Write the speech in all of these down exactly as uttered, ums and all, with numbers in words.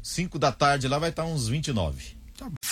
cinco da tarde lá vai estar uns vinte e nove. Tá bom.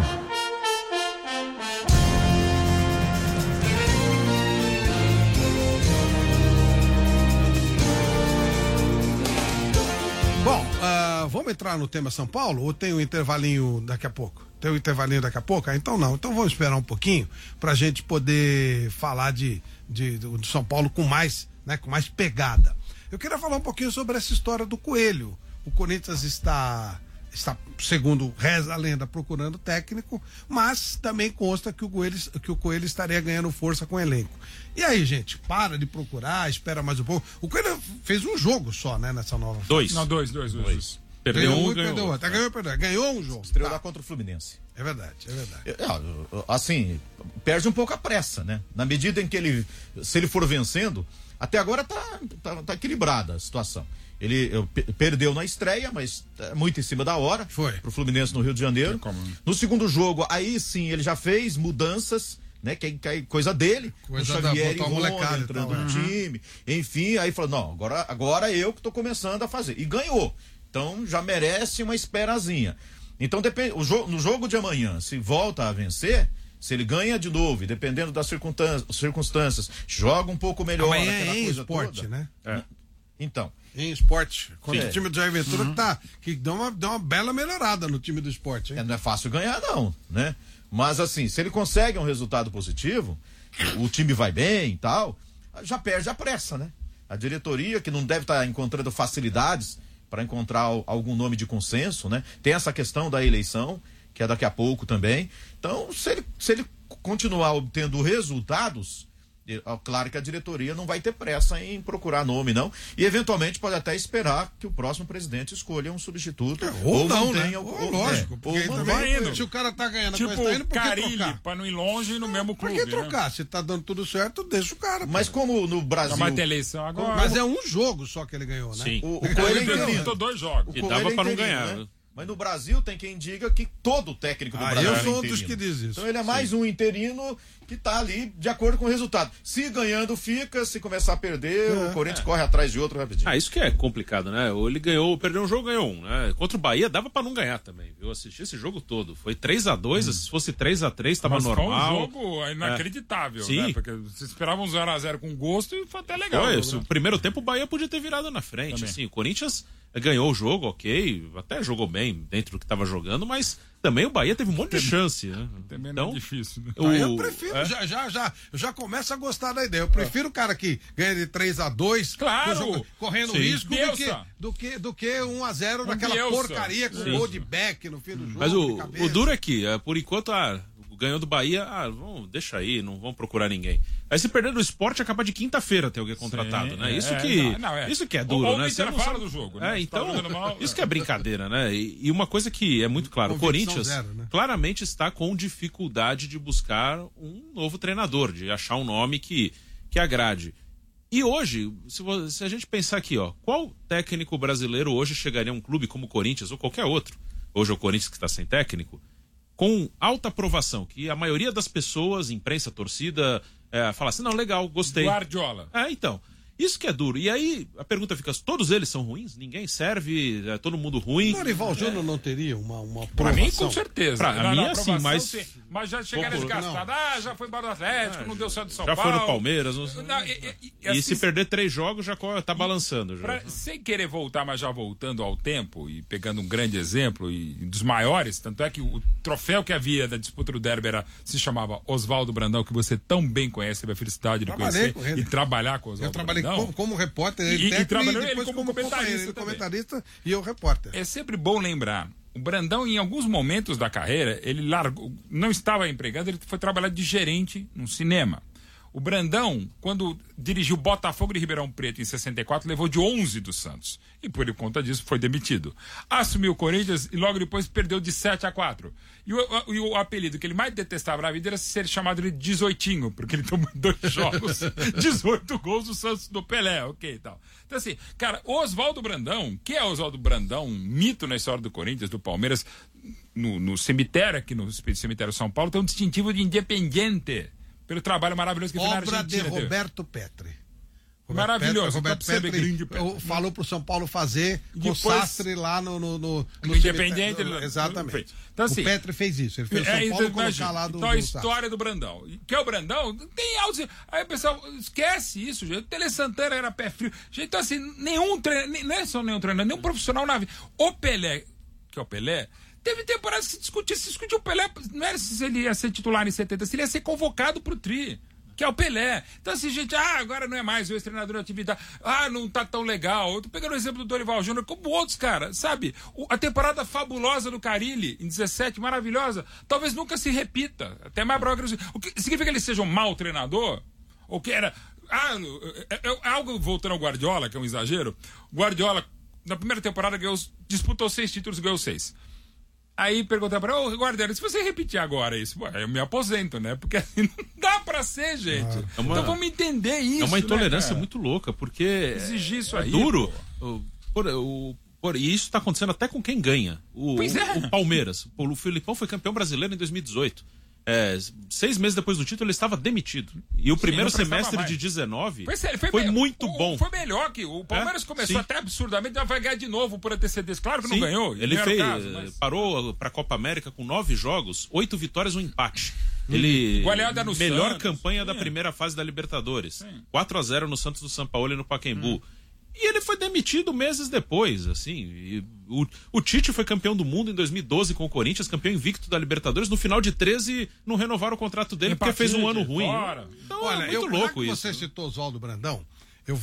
Bom, uh, vamos entrar no tema São Paulo ou tem um intervalinho daqui a pouco? Tem um intervalinho daqui a pouco? Ah, então não. Então vamos esperar um pouquinho pra gente poder falar de, de, de São Paulo com mais, né, com mais pegada. Eu queria falar um pouquinho sobre essa história do Coelho. O Corinthians está, está segundo reza a lenda, procurando técnico, mas também consta que o Coelho, que o Coelho estaria ganhando força com o elenco. E aí, gente, para de procurar, espera mais um pouco. O Coelho fez um jogo só, né, nessa nova fase. Dois. Não, dois, dois, dois. dois. Perdeu ganhou um e ganhou perdeu outro. Ganhou, perdeu. Ganhou um jogo. Estreou Tá. lá contra o Fluminense. É verdade, é verdade. É, assim, perde um pouco a pressa, né? Na medida em que ele, se ele for vencendo, até agora tá, tá, tá equilibrada a situação. Ele eu, perdeu na estreia, mas é muito em cima da hora. Foi. Pro Fluminense no Rio de Janeiro. No segundo jogo, aí sim, ele já fez mudanças, né? Que, que é coisa dele. Coisa o Xavier da, e Rony entrando no uhum. time. Enfim, aí falou, não, agora, agora eu que tô começando a fazer. E ganhou. Então já merece uma esperazinha. Então depende, o jo- no jogo de amanhã, se volta a vencer, se ele ganha de novo, e dependendo das circunstâncias, circunstâncias joga um pouco melhor. Amanhã aquela é em coisa esporte, toda, né? É. Então. Em esporte. Contra Sim. o time do Jair Ventura uhum. que, tá, que deu uma, deu uma bela melhorada no time do esporte. Hein? É, não é fácil ganhar, não, né? Mas assim, se ele consegue um resultado positivo, o time vai bem e tal, já perde a pressa, né? A diretoria, que não deve estar encontrando facilidades para encontrar algum nome de consenso, né? Tem essa questão da eleição, que é daqui a pouco também. Então, se ele, se ele continuar obtendo resultados, claro que a diretoria não vai ter pressa em procurar nome, não. E eventualmente pode até esperar que o próximo presidente escolha um substituto. É, ou, ou não, mantenha, né? ou, ou, lógico. É, porque ou também, indo. se o cara tá ganhando tipo a coisa, tá indo, por que Carilli, trocar? pra não ir longe no mesmo clube. Por que trocar? Né? Se tá dando tudo certo, deixa o cara. Mas pô. como no Brasil... Vai ter eleição agora. Mas é um jogo só que ele ganhou, né? Sim. O, o Coelho é interino. Disputou dois jogos. O E Coelho dava é pra não interino, ganhar, né? né? Mas no Brasil tem quem diga que todo técnico do Ah, Brasil eu é sou um interino. dos que diz isso. Então ele é mais um interino que tá ali de acordo com o resultado. Se ganhando, fica. Se começar a perder, É. o Corinthians corre atrás de outro rapidinho. Ah, isso que é complicado, né? Ou ele ganhou, perdeu um jogo, ganhou um, né? Contra o Bahia dava pra não ganhar também. Eu assisti esse jogo todo. Foi três a dois, hum. se fosse três a três tava Mas normal. foi um jogo inacreditável, é. né? Porque você esperava um zero a zero com gosto e foi até legal. Foi, jogo, o né? primeiro tempo o Bahia podia ter virado na frente, Também. assim, o Corinthians ganhou o jogo, ok, até jogou bem dentro do que estava jogando, mas também o Bahia teve um monte de chance, né? Também então, não é difícil, né? o, Aí eu prefiro, é? já, já, já, eu já começo a gostar da ideia. Eu prefiro o cara que ganha de três a dois, Claro. jogo, correndo Sim. risco, do que, Bielsa. do, que, do que um a zero Um daquela Bielsa. porcaria com Sim. gol de back no fim do jogo. Mas de o, cabeça. o duro é que, é, por enquanto, ah, ganhou do Bahia, ah, vamos, deixa aí, não vamos procurar ninguém. Aí se perder do esporte, acaba de quinta-feira ter alguém contratado, Sim, né? é, Isso, é, que, não, não, é. isso que é duro, Ou- ou né? o Inter Você não fala sabe- do jogo, É, né? então, Tá jogando mal, isso é. que é brincadeira, né? E, e uma coisa que é muito claro, o Convicção Corinthians zero, né? claramente está com dificuldade de buscar um novo treinador, de achar um nome que, que agrade. E hoje, se, vo- se a gente pensar aqui, ó, qual técnico brasileiro hoje chegaria a um clube como o Corinthians ou qualquer outro? Hoje é o Corinthians que está sem técnico, com alta aprovação, que a maioria das pessoas, imprensa, torcida, é, fala assim, não, legal, gostei. Guardiola. É, então, isso que é duro. E aí a pergunta fica, todos eles são ruins? Ninguém serve? É todo mundo ruim? O Dorival Júnior não teria uma, uma Pra aprovação? mim, com certeza. Pra Na- mim, na assim, aprovação, mas- sim. Mas já chegaria Pouco- desgastado. Ah, já foi embora do Atlético, não deu certo do São Já Paulo. foi no Palmeiras. Não... Não, e, e- e, E assim, se perder três jogos, já co- tá balançando. Já. pra- sem querer voltar, mas já voltando ao tempo e pegando um grande exemplo e dos maiores, tanto é que o troféu que havia da disputa do Derby era, se chamava Oswaldo Brandão, que você tão bem conhece, teve a felicidade de Trabalhei conhecer com ele. e trabalhar com o Eu Oswaldo trabalhei Brandão. como, como repórter, E- ele e técnico, trabalhou ele depois como como comentarista companheiro, ele também. comentarista e eu repórter. É sempre bom lembrar. O Brandão, em alguns momentos da carreira, ele largou, não estava empregado, ele foi trabalhar de gerente no cinema. O Brandão, quando dirigiu Botafogo de Ribeirão Preto em sessenta e quatro, levou de onze do Santos. E por conta disso foi demitido. Assumiu o Corinthians e logo depois perdeu de sete a quatro. E o, o, e o apelido que ele mais detestava na vida era ser chamado de dezoitinho, porque ele tomou em dois jogos, dezoito gols do Santos do Pelé, ok e tal. Então assim, cara, Oswaldo Brandão, que é Oswaldo Brandão, um mito na história do Corinthians, do Palmeiras, no, no cemitério aqui no cemitério São Paulo, tem um distintivo de Independiente, pelo trabalho maravilhoso que ele fez na Obra de Argentina. teve. Roberto Petri. Maravilhoso. Roberto Petri, grande Petri falou pro São Paulo fazer com depois, o Sastre lá no, no, no, no Independente. No, exatamente. Então, assim, o Petri fez isso. Ele fez o São é, Paulo então, colocar lá do Então a do história Sastre. do Brandão. Que é o Brandão, tem altos. Aí o pessoal esquece isso, gente. O Tele Santana era pé frio. Gente, então assim, nenhum treinador, não é só nenhum treinador, nenhum profissional na vida. O Pelé, que é o Pelé, teve temporadas que se discutia, se discutiu o Pelé, não era se ele ia ser titular em setenta, se ele ia ser convocado pro Tri. Que é o Pelé. Então, assim, gente, ah, agora não é mais o ex-treinador de atividade. Ah, não tá tão legal. Eu tô pegando o exemplo do Dorival Júnior, como outros, cara, sabe? O, a temporada fabulosa do Carille, em dezessete, maravilhosa, talvez nunca se repita. Até mais provável. O que significa que ele seja um mau treinador? Ou que era. Ah, é, é, é algo voltando ao Guardiola, que é um exagero. Guardiola, na primeira temporada, ganhou, disputou seis títulos e ganhou seis. Aí perguntaram pra ele, ô, Guardiola, se você repetir agora isso, pô, eu me aposento, né? Porque assim, não dá pra ser, gente. Ah, é uma, então vamos entender isso. É uma intolerância, né, muito louca, porque exigir isso é aí, duro. O, por, o, por, e isso tá acontecendo até com quem ganha. O, pois é. o, o Palmeiras. O Filipão foi campeão brasileiro em dois mil e dezoito. É, seis meses depois do título, ele estava demitido. E o sim, primeiro semestre de dezenove pois é, foi, foi me... muito o, bom. Foi melhor que o Palmeiras é? começou sim. até absurdamente, vai ganhar de novo por antecedência. Claro que sim. não ganhou. Ele fez, caso, mas... parou para a Copa América com nove jogos, oito vitórias e um empate. Ele goleada no melhor Santos, campanha sim. da primeira fase da Libertadores. Sim. quatro a zero no Santos do São Paulo e no Pacaembu. Hum. E ele foi demitido meses depois, assim. E o, o Tite foi campeão do mundo em dois mil e doze com o Corinthians, campeão invicto da Libertadores. No final de treze, não renovaram o contrato dele porque fez um ano ruim. Fora. Então olha, é muito eu, louco que isso. Você citou Oswaldo Brandão, eu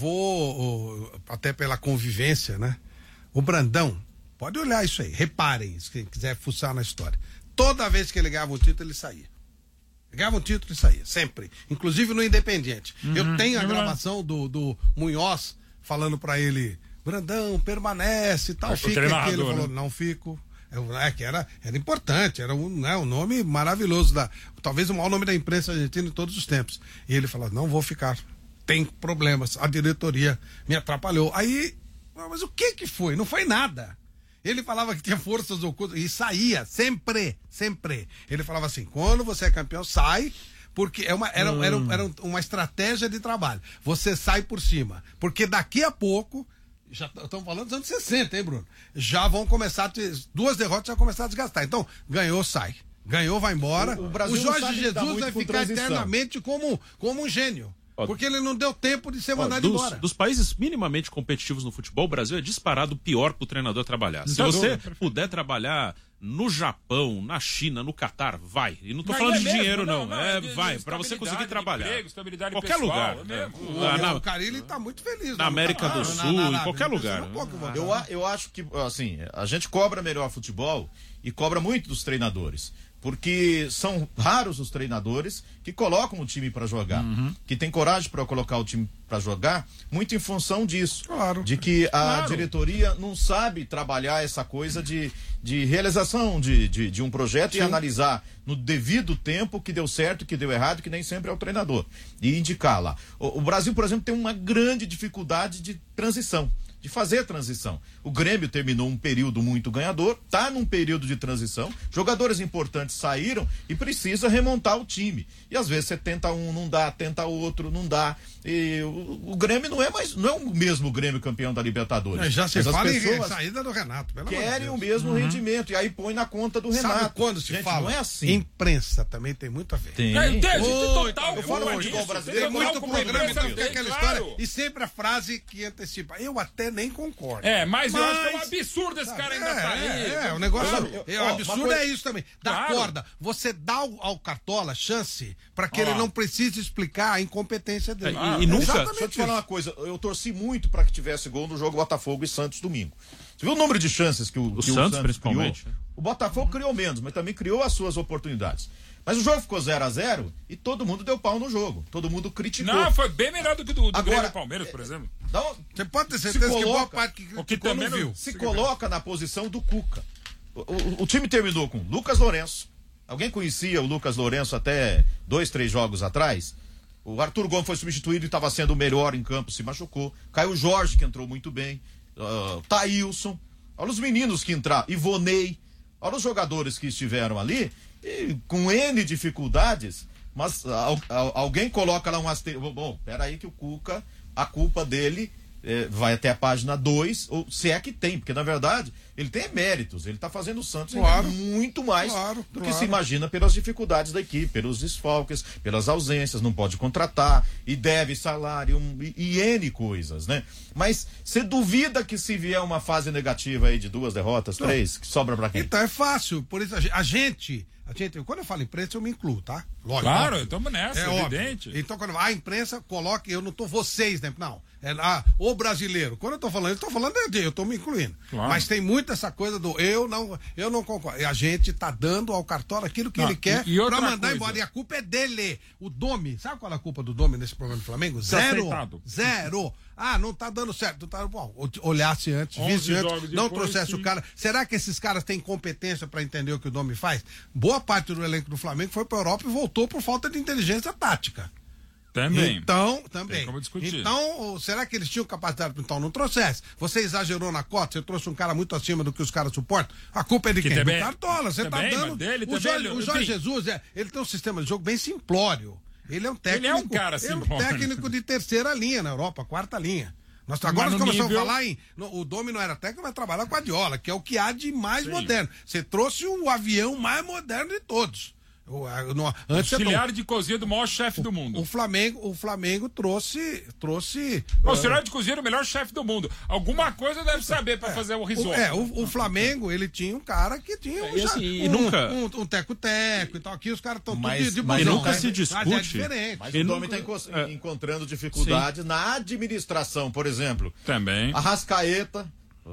vou, até pela convivência, né? O Brandão, pode olhar isso aí, reparem, se quem quiser fuçar na história. Toda vez que ele ganhava um título, ele saía. Ganhava um título e saía, sempre. Inclusive no Independiente. Uhum, eu tenho a gravação do, do Munhoz falando pra ele, Brandão, permanece e tal, é, fica aqui. Ele falou, né? Não fico. É, que era, era importante, era um, né, um nome maravilhoso, da, talvez o maior nome da imprensa argentina de todos os tempos. E ele falou, não vou ficar, tem problemas, a diretoria me atrapalhou. Aí, mas o que que foi? Não foi nada. Ele falava que tinha forças ocultas e saía, sempre, sempre. Ele falava assim, quando você é campeão, sai, porque é uma, era, hum. era, era uma estratégia de trabalho. Você sai por cima, porque daqui a pouco, já estamos falando dos anos sessenta, hein, Bruno? Já vão começar, a ter, duas derrotas já vão começar a desgastar. Então, ganhou, sai. Ganhou, vai embora. O, o, Brasil o Jorge Jesus vai ficar eternamente como, como um gênio. Ó, porque ele não deu tempo de ser mandado ó, dos, embora. Dos países minimamente competitivos no futebol, o Brasil é disparado pior pro treinador trabalhar. Se você puder trabalhar no Japão, na China, no Catar, vai. E não tô mas falando é de mesmo, dinheiro, não. não, não é, é de, vai, de para você conseguir trabalhar. Emprego, estabilidade qualquer pessoal, lugar. É o, é. na, o Carille tá muito feliz. Na América do Sul, em qualquer lugar. Um pouco, eu, eu acho que, assim, a gente cobra melhor futebol e cobra muito dos treinadores. Porque são raros os treinadores que colocam o time para jogar, uhum. que tem coragem para colocar o time para jogar, muito em função disso. Claro. De que a claro. diretoria não sabe trabalhar essa coisa de, de realização de, de, de um projeto Sim. e analisar no devido tempo o que deu certo, o que deu errado, que nem sempre é o treinador. E indicar lá. O, o Brasil, por exemplo, tem uma grande dificuldade de transição. De fazer a transição. O Grêmio terminou um período muito ganhador, tá num período de transição, jogadores importantes saíram e precisa remontar o time. E às vezes você tenta um, não dá, tenta outro, não dá. E o, o Grêmio não é mais, não é o mesmo Grêmio campeão da Libertadores. É, já se Mas fala as em saída do Renato. Pelo querem o mesmo uhum. rendimento e aí põe na conta do Renato. Sabe quando se Gente, fala? Não é assim. Imprensa também tem muito a ver. Tem. É, tem, oh, total. Eu falo futebol brasileiro, tem muito programa, então tem aquela claro. história e sempre a frase que antecipa. Eu até nem concordo. É, mas, mas eu acho que é um absurdo esse cara ainda é, tá aí. É, é, o negócio. Eu, eu, é, o absurdo coisa... é isso também. Dá claro. corda. Você dá ao, ao Cartola chance para que ah. ele não precise explicar a incompetência dele. É, e, e nunca. Exatamente. Deixa eu te falar uma coisa. Eu torci muito para que tivesse gol no jogo Botafogo e Santos domingo. Você viu o número de chances que o, o, que Santos, o Santos principalmente. Criou? O Botafogo criou menos, mas também criou as suas oportunidades. Mas o jogo ficou zero a zero e todo mundo deu pau no jogo. Todo mundo criticou. Não, foi bem melhor do que do, do Agora, Grêmio e Palmeiras, por exemplo. Um, você pode ter certeza coloca, que boa parte que o que também não viu. Se coloca na posição do Cuca. O, o, o time terminou com Lucas Lourenço. Alguém conhecia o Lucas Lourenço até dois, três jogos atrás? O Arthur Gomes foi substituído e estava sendo o melhor em campo, se machucou. Caio Jorge, que entrou muito bem. Uh, Thailson. Olha os meninos que entraram. Ivonei. Olha os jogadores que estiveram ali. E com N dificuldades, mas al, al, alguém coloca lá um asterisco. Bom, peraí que o Cuca a culpa dele é, vai até a página dois, ou se é que tem, porque na verdade ele tem méritos, ele está fazendo o Santos Claro. muito mais Claro, do claro. que se imagina pelas dificuldades da equipe, pelos desfalques, pelas ausências, não pode contratar, e deve salário, um, e, e N coisas, né? Mas você duvida que se vier uma fase negativa aí de duas derrotas, Não. três, que sobra pra quem? Então é fácil, por isso a gente, a gente, a gente quando eu falo imprensa eu me incluo, tá? Lógico. Claro, óbvio. estamos nessa, é evidente. Óbvio. Então quando a imprensa coloca, eu não tô vocês, né? Não, é ah, o brasileiro. Quando eu tô falando, eu tô falando de eu tô me incluindo. Claro. Mas tem muito essa coisa do eu não, eu não concordo. E a gente tá dando ao Cartola aquilo que Não, ele quer e- e outra pra mandar coisa. embora. E a culpa é dele. O Domi, sabe qual é a culpa do Domi nesse programa do Flamengo? Tá Zero. aceitado. Zero. Ah, não tá dando certo. Não tá, bom, olhasse antes, onze visse antes, jogos não depois, trouxesse sim. o cara. Será que esses caras têm competência para entender o que o Domi faz? Boa parte do elenco do Flamengo foi para Europa e voltou por falta de inteligência tática. Também. Então, também. Tem como discutir. Então, será que eles tinham capacidade? Então, não trouxesse. Você exagerou na cota, você trouxe um cara muito acima do que os caras suportam. A culpa é de Que quem? também- do Cartola. Você também, tá mas dando. dele o também, Jorge, ele- o Jorge enfim. Jesus, é, ele tem um sistema de jogo bem simplório. Ele é um técnico. Ele é um cara ele é um simplório. técnico de terceira linha na Europa, quarta linha. Nós agora Mas nós no começamos nível- a falar em. no- o Domi não era técnico, mas trabalha com a Guardiola, que é o que há de mais moderno. Você trouxe o avião mais moderno de todos. O, a- no- antes você Auxiliar de cozinha do maior chefe do mundo. o Flamengo, o Flamengo trouxe, trouxe. Auxiliar de cozinha do melhor chefe do mundo. Alguma coisa deve saber pra fazer o O, risoto. é, o, o Flamengo, ele tinha um cara que tinha um, E assim, e um, nunca- um, um teco-teco e tal. Aqui os caras estão tudo Mas- de, de mas busão, nunca né? se Mas é discute. diferente. Mas Ele o Domi nunca- está é. encontrando dificuldade na administração, por exemplo. Também. Arrascaeta,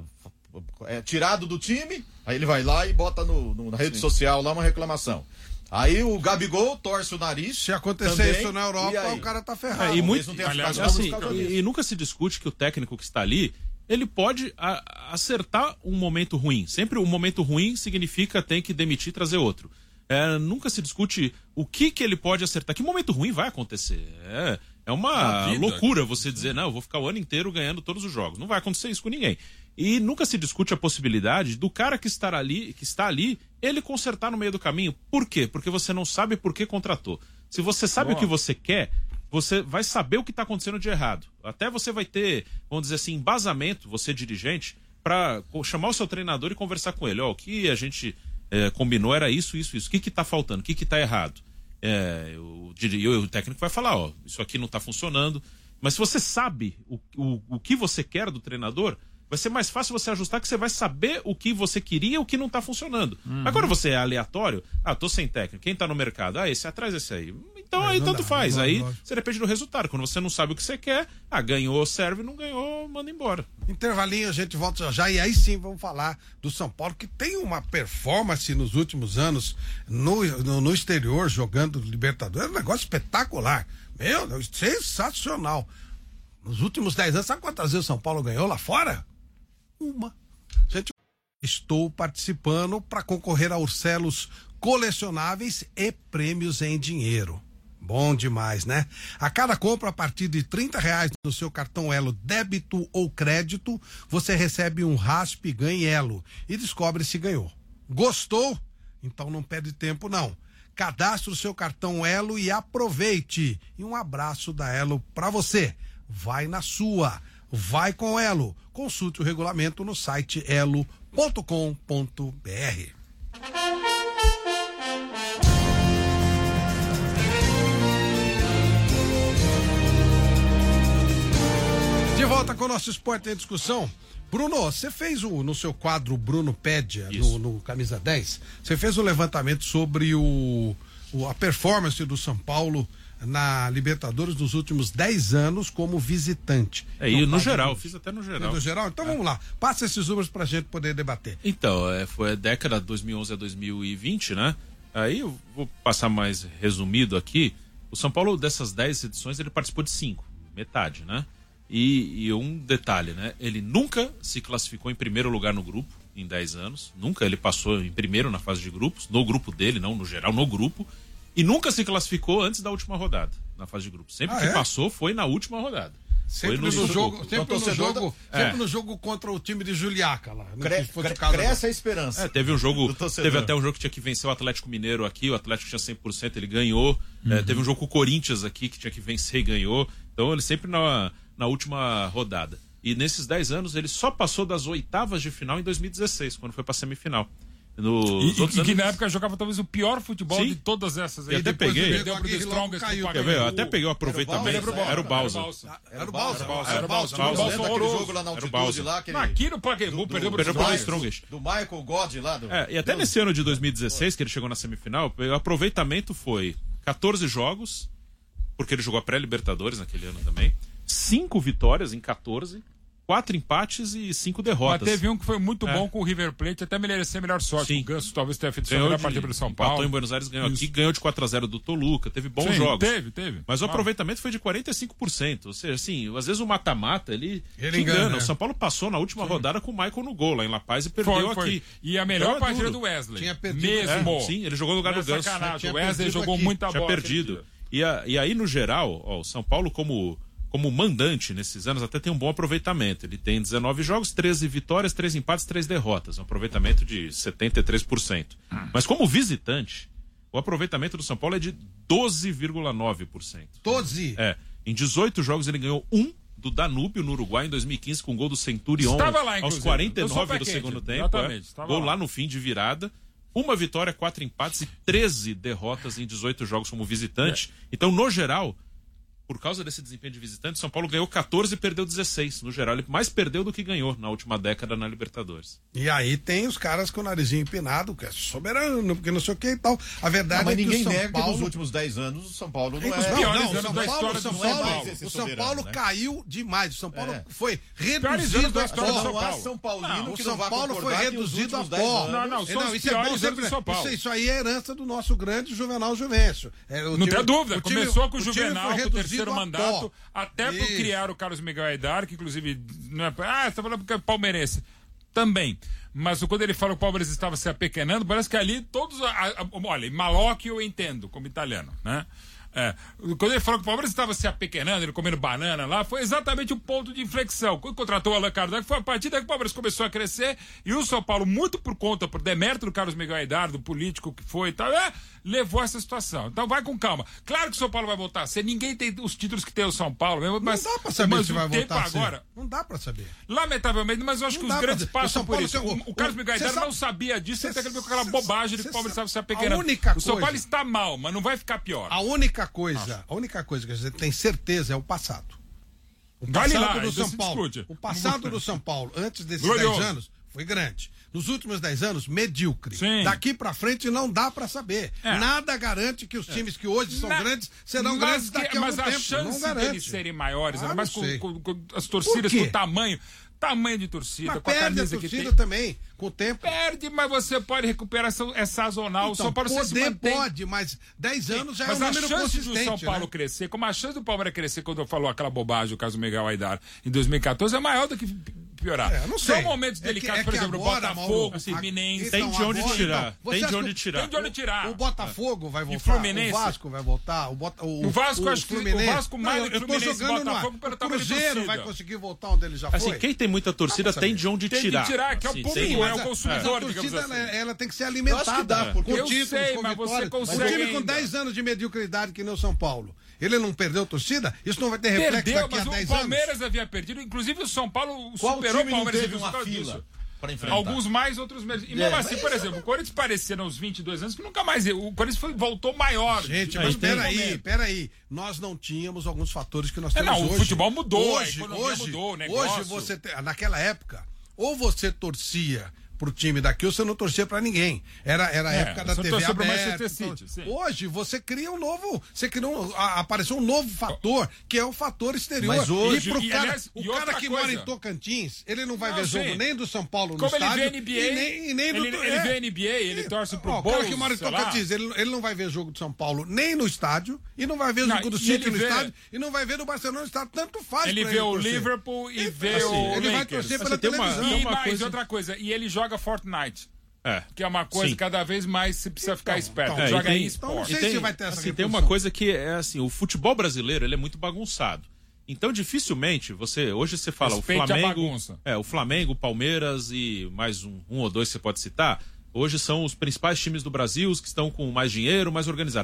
é, tirado do time, aí ele vai lá e bota no, no- na rede social lá uma reclamação. Aí o Gabigol torce o nariz. Se acontecer também, isso na e Europa, aí? o cara tá É, ferrado. e Talvez muito, não tenha aliás, ficado assim, por causa disso. e, e nunca se discute que o técnico que está ali, ele pode a- acertar um momento ruim. Sempre um momento ruim significa tem que demitir e trazer outro. É, nunca se discute o que, que ele pode acertar. Que momento ruim vai acontecer? É, é uma A vida. loucura você dizer, não, eu vou ficar o ano inteiro ganhando todos os jogos. Não vai acontecer isso com ninguém. E nunca se discute a possibilidade do cara que, estar ali, que está ali, ele consertar no meio do caminho. Por quê? Porque você não sabe por que contratou. Se você sabe Boa. o que você quer, você vai saber o que está acontecendo de errado. Até você vai ter, vamos dizer assim, embasamento, você dirigente, para chamar o seu treinador e conversar com ele. Ó, o que a gente é, combinou era isso, isso, isso. O que está faltando? O que está errado? É, o, diri- o técnico vai falar, ó, isso aqui não está funcionando. Mas se você sabe o, o, o que você quer do treinador, vai ser mais fácil você ajustar, que você vai saber o que você queria e o que não tá funcionando. Uhum. Mas quando você é aleatório, ah, tô sem técnico, quem tá no mercado? Ah, esse atrás, esse aí. Então É, aí não tanto dá, faz. não dá, Aí lógico. você depende do resultado. Quando você não sabe o que você quer, ah, ganhou, serve, não ganhou, manda embora. Intervalinho, a gente volta já, já. E aí sim vamos falar do São Paulo, que tem uma performance nos últimos anos no, no, no exterior, jogando Libertadores. É um negócio espetacular. Meu Deus, sensacional. Nos últimos dez anos, sabe quantas vezes o São Paulo ganhou lá fora? Uma. Gente, estou participando para concorrer a Urcelos colecionáveis e prêmios em dinheiro. Bom demais, né? A cada compra a partir de trinta reais no seu cartão Elo débito ou crédito, você recebe um raspe e ganhe Elo e descobre se ganhou. Gostou? Então não perde tempo não. Cadastre o seu cartão Elo e aproveite. E um abraço da Elo para você. Vai na sua. Vai com Elo. Consulte o regulamento no site elo ponto com ponto br. De volta com o nosso Esporte em Discussão. Bruno, você fez o, no seu quadro Bruno Pédia, no, no Camisa dez, você fez o levantamento sobre o, o- a performance do São Paulo na Libertadores nos últimos dez anos como visitante. É, e no caso geral, do- fiz até no No geral. geral? Então vamos lá. Passa esses números pra gente poder debater. Então, é, foi a década de dois mil e onze a dois mil e vinte, né? Aí eu vou passar mais resumido aqui. O São Paulo, dessas dez edições, ele participou de cinco, metade, né? E, e um detalhe, né? Ele nunca se classificou em primeiro lugar no grupo, em dez anos. Nunca ele passou em primeiro na fase de grupos, no grupo dele, não no geral, no grupo. E nunca se classificou antes da última rodada, na fase de grupos. Sempre Ah, que é? passou, foi na última rodada. Sempre Foi no, Sucuco. jogo, sempre no torcedor jogo, da- sempre É. no jogo contra o time de Juliaca lá. Não Cre- que fosse cre- o caso cresce a esperança. É, teve um jogo, Do torcedor. teve até um jogo que tinha que vencer o Atlético Mineiro aqui, o Atlético tinha cem por cento, ele ganhou. É, teve um jogo com o Corinthians aqui que tinha que vencer e ganhou. Então ele sempre na, na última rodada. E nesses dez anos ele só passou das oitavas de final em dois mil e dezesseis, quando foi para a semifinal. Nos e e outros que anos... na época jogava talvez o pior futebol Sim. de todas essas aí. E até Depois peguei. perdeu pro The Strongest, Caiu. pro Quer ver? Eu até peguei o aproveitamento. Era o Balsa. Era o Balsa. Era o Balsa. Era o Balsa. Era o Balsa. Lembra aquele jogo lá na Era o altitude Balsa. lá? Aquele... Aqui no Pacaembu do- perdeu pro perdeu The pro The Strongest. Strongest. Do Michael God lá do... É, e até Deus. nesse ano de dois mil e dezesseis, que ele chegou na semifinal, o aproveitamento foi quatorze jogos, porque ele jogou a pré-Libertadores naquele ano também, cinco vitórias em quatorze, quatro empates e cinco derrotas. Mas teve um que foi muito É. bom com o River Plate, até merecer a melhor sorte. Sim. O Ganso talvez tenha feito sua Ganhou melhor de, partida pelo São empatou Paulo. em Buenos Aires, ganhou Isso. aqui, ganhou de quatro a zero do Toluca, teve bons Sim, jogos. Teve, teve. Mas o Ah. aproveitamento foi de quarenta e cinco por cento. Ou seja, assim, às vezes o mata-mata, ele, Ele te engana. engana, O é. São Paulo passou na última rodada com o Michael no gol lá em La Paz e perdeu Foi, foi. aqui. E a melhor Então é partida duro. do Wesley. Tinha perdido. Mesmo. É, sim, ele jogou no lugar Não do é Ganso. sacanagem. Tinha O Wesley perdido jogou aqui. muita Tinha bola. perdido. aquele dia. E, a- e aí, no geral, ó, o São Paulo, como, como mandante nesses anos, até tem um bom aproveitamento. Ele tem dezenove jogos, treze vitórias, três empates, três derrotas. Um aproveitamento de setenta e três por cento. Mas como visitante, o aproveitamento do São Paulo é de doze vírgula nove por cento. doze. É. Em dezoito jogos ele ganhou um do Danúbio no Uruguai em dois mil e quinze com gol do Centurion Estava lá, aos inclusive. quarenta e Eu sou nove pé do quente, segundo tempo. exatamente, É. estava Gol lá. lá no fim de virada. Uma vitória, quatro empates e treze derrotas em dezoito jogos como visitante. É. Então, no geral, por causa desse desempenho de visitante, São Paulo ganhou quatorze e perdeu dezesseis. No geral, ele mais perdeu do que ganhou na última década na Libertadores. E aí tem os caras com o narizinho empinado, que é soberano, porque não sei o que e tal. A verdade Não, mas é que ninguém o São nega que Paulo... nos últimos dez anos o São Paulo não Os é... piores Não, anos o São da Paulo, história o São do Paulo, São mais Paulo. esse o São soberano, Paulo né? caiu demais. O São Paulo É. foi Piores anos reduzido da a história do pó. São Não há Paulo. São Paulino Não, o que São não vai Paulo foi concordar que os reduzido a últimos dez pó. anos- Não, não, são os isso é bom piores anos sempre- do São Paulo. Isso, isso aí é herança do nosso grande Juvenal Juvencio. É, o Não time- tem dúvida. o time- Começou com o time Juvenal, foi com o reduzido terceiro a pó. mandato, até por Isso. criar o Carlos Miguel Aidar, que inclusive não é. Ah, você tá falando porque é palmeirense. Também. Mas quando ele fala que o Palmeiras estava se apequenando, parece que ali todos. A, a, olha, em Malocchi eu entendo, como italiano, né? É, quando ele falou que o Palmeiras estava se apequenando, ele comendo banana lá, foi exatamente o ponto de inflexão. Quando contratou o Allan Kardec, foi a partir daí que o Palmeiras começou a crescer e o São Paulo, muito por conta, por demérito do Carlos Miguel Aidar, do político que foi e tal, é, levou essa situação. Então vai com calma. Claro que o São Paulo vai voltar a ser, ninguém tem os títulos que tem o São Paulo mesmo, Não mas, dá pra saber mas se o vai tempo voltar a ser. agora. Não dá pra saber. Lamentavelmente, mas eu acho Não que dá os grandes pra- o passam São por Paulo isso. tem- O, o Carlos o- Miguel cê Aidar sabe- não sabia disso, cê- até que ele viu aquela cê- bobagem de cê que o Palmeiras sabe- estava se apequenando. a única O São coisa- Paulo está mal, mas não vai ficar pior. A única coisa, a única coisa que a gente tem certeza é o passado. O Vale passado lá, do isso São se Paulo. discute. O passado do São Paulo, antes desses Glorioso. dez anos, foi grande. Nos últimos dez anos, medíocre. Sim. Daqui pra frente não dá pra saber. É. Nada garante que os times que hoje são Na- grandes serão mas grandes daqui que- a mas algum a tempo. chance Não garante. deles serem maiores, Ah, ainda mais não com, sei. com- com as torcidas, Por quê? com o tamanho, tamanho de torcida, Mas com a perde a camisa que torcida tem. também, com o tempo. Perde, mas você pode recuperar, essa- é sazonal. o Então, São Paulo sempre se poder mantém. pode, mas dez anos já é um Mas a número chance consistente. do São Paulo né? crescer, como a chance do Palmeiras crescer quando falou aquela bobagem, o caso do Miguel Aidar, em dois mil e quatorze, é maior do que piorar. É, eu não sei. São momentos É que- delicados, é por que exemplo, agora, Botafogo, Mauro, a- Fluminense. Tem de onde agora, tirar, você tem de acha onde que- tirar. Tem de onde tirar. O Botafogo vai voltar. Fluminense? O Vasco vai voltar. O, Bota, o, O Vasco, acho que- Fluminense. o Vasco mais Não, do que eu tô Fluminense e jogando no ar. Botafogo pelo O tamanho de Cruzeiro torcida. vai conseguir voltar onde ele já Assim, foi. quem tem muita torcida Dá pra tem saber. de onde Tem que tirar. tirar, que é o Assim, público, tem- é o Mas a- consumidor, mas a digamos torcida, assim. ela, ela tem que ser Eu alimentada. acho que dá, porque- com Eu títulos, sei, com mas você vitórias. consegue Um time com ainda. dez anos de mediocridade que nem o São Paulo. Ele não perdeu torcida? Isso não vai ter reflexo Perdeu, daqui a mas o dez anos? Palmeiras havia perdido. Inclusive o São Paulo Qual superou o time não Palmeiras teve em uma causa fila disso. para enfrentar? Alguns mais, outros menos. E É, mesmo assim, mas- por exemplo, o Corinthians parecia nos vinte e dois anos que nunca mais. O Corinthians foi, voltou maior. Gente, Aí mas tem- peraí, peraí. Nós não tínhamos alguns fatores que nós É, temos não, o hoje. futebol mudou, a Hoje, economia hoje, mudou, o negócio. hoje você te- naquela época, ou você torcia pro time daqui ou você não torcia pra ninguém. Era, era a É, época da você T V torcia pro aberta. Manchester então, City, sim. hoje você cria um novo, você cria um, a- apareceu um novo fator, que é o fator exterior. Mas hoje- e pro e, cara, aliás, o e cara outra que coisa. mora em Tocantins, ele não vai Não, ver jogo sim. nem do São Paulo no Como ele estádio vê N B A, e nem, e nem do ele, ele é. vê N B A, ele torce pro Ó, o Bulls, cara que mora em sei lá. Tocantins, ele, ele não vai ver jogo do São Paulo nem no estádio, e não vai ver Não, jogo do e City ele no vê- estádio, e não vai ver do Barcelona no estádio. Tanto faz Ele pra vê o torcer. Liverpool e vê assim, o Ele vai Lakers. torcer Assim, pela tem uma- televisão. tem E uma mais coisa- outra coisa, e ele joga Fortnite. É. Que é uma coisa Sim. cada vez mais se precisa ficar esperto. então, É, joga e tem- em então, não esporte. sei E tem, se vai ter essa assim, tem uma repercussão. coisa que é assim, o futebol brasileiro ele é muito bagunçado. Então dificilmente você hoje você fala Respeite o a Flamengo, bagunça. é o Flamengo, Palmeiras e mais um, um ou dois que você pode citar. Hoje são os principais times do Brasil, os que estão com mais dinheiro, mais organizados.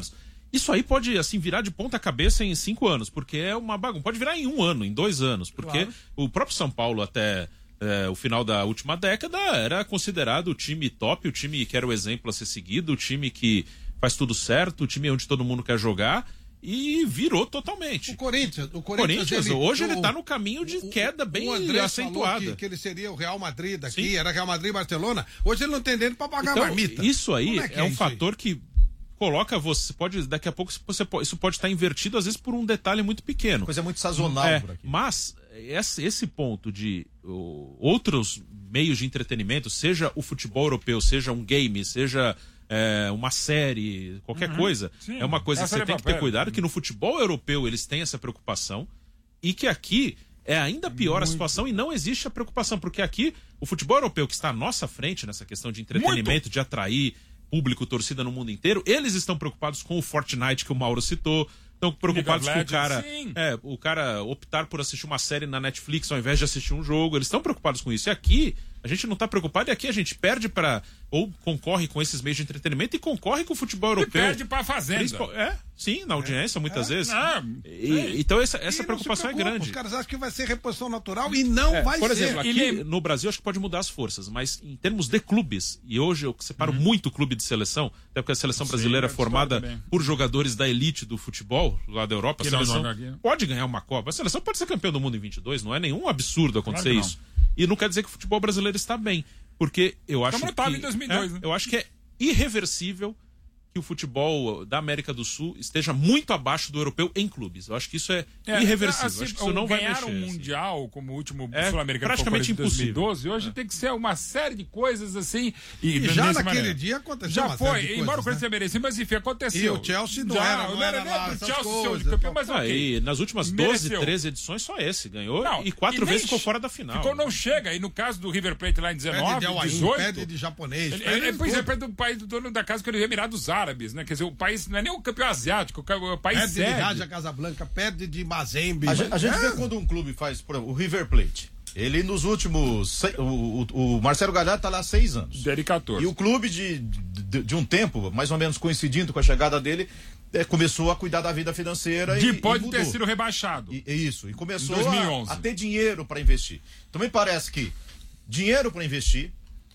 Isso aí pode, assim, virar de ponta cabeça em cinco anos, porque é uma bagunça. Pode virar em um ano, em dois anos, porque claro. O próprio São Paulo, até é, o final da última década, era considerado o time top, o time que era o exemplo a ser seguido, o time que faz tudo certo, o time onde todo mundo quer jogar, e virou totalmente. O Corinthians, o Corinthians, Corinthians ele, hoje o, ele tá no caminho de o, queda bem o André acentuada. Falou que, que ele seria o Real Madrid daqui, Sim. era Real Madrid e Barcelona. Hoje ele não tem dinheiro para pagar então, a marmita. Isso aí é, é, é um isso fator aí? que coloca você, pode, daqui a pouco você pode, isso pode estar invertido, às vezes por um detalhe muito pequeno. Coisa muito sazonal é, por aqui. Mas esse, esse ponto de uh, outros meios de entretenimento, seja o futebol europeu, seja um game, seja é, uma série, qualquer uhum, coisa, sim. é uma coisa Essa que você tem que ter cuidado, que no futebol europeu eles têm essa preocupação e que aqui é ainda pior muito. A situação e não existe a preocupação, porque aqui o futebol europeu que está à nossa frente nessa questão de entretenimento, muito. De atrair público, torcida no mundo inteiro, eles estão preocupados com o Fortnite que o Mauro citou, estão preocupados com o cara, é, o cara optar por assistir uma série na Netflix ao invés de assistir um jogo, eles estão preocupados com isso. E aqui a gente não está preocupado, e aqui a gente perde para ou concorre com esses meios de entretenimento e concorre com o futebol europeu. E perde para a Fazenda. É, sim, na audiência, é, muitas é, vezes. Não, e, é. Então essa, essa preocupação preocupa, é grande. Os caras acham que vai ser reposição natural e não é, vai por ser. Por exemplo, aqui e... no Brasil acho que pode mudar as forças, mas em termos de clubes, e hoje eu separo uhum. muito clube de seleção, até porque a seleção brasileira sim, é formada por jogadores da elite do futebol, lá da Europa, a seleção pode ganhar uma Copa. A seleção pode ser campeã do mundo em vinte e dois, não é nenhum absurdo acontecer claro isso. E não quer dizer que o futebol brasileiro está bem. Porque eu acho Como que. estava em dois mil e dois, é, né? Eu acho que é irreversível que o futebol da América do Sul esteja muito abaixo do europeu em clubes. Eu acho que isso é, é irreversível. Assim, acho que isso não vai mexer. Ganhar um Mundial assim. Como o último é Sul-Americano praticamente impossível. dois mil e doze, hoje é. Tem que ser uma série de coisas assim. E, e já naquele maneira. dia aconteceu. Já uma foi, série de embora coisas, o Corinthians né? merecia, mas enfim, aconteceu. E o Chelsea não já, era, não, não era, era lá, nem pro Chelsea coisas, ser campeão, mas ah, ok. E nas últimas doze, treze edições, só esse ganhou não, e quatro e vezes ficou fora da final. Ficou, não chega. E no caso do River Plate lá em dezenove, pede dezoito. Pede de japonês. Ele, ele, pois é, pede do país do dono da casa, que é o Emirados Árabes, né? Quer dizer, o país não é nem o campeão asiático, o país perde sede. de Raja Casablanca, perde de Mazembe. A, gente, a gente é. vê quando um clube faz, por exemplo, o River Plate. Ele nos últimos. O, o, o Marcelo Galhardo está lá há seis anos. Desde quatorze. E o clube, de, de, de um tempo, mais ou menos coincidindo com a chegada dele, é, começou a cuidar da vida financeira de e. pode e ter sido rebaixado. E, isso. E começou dois mil e onze. A, a ter dinheiro para investir. Então me parece que dinheiro para investir,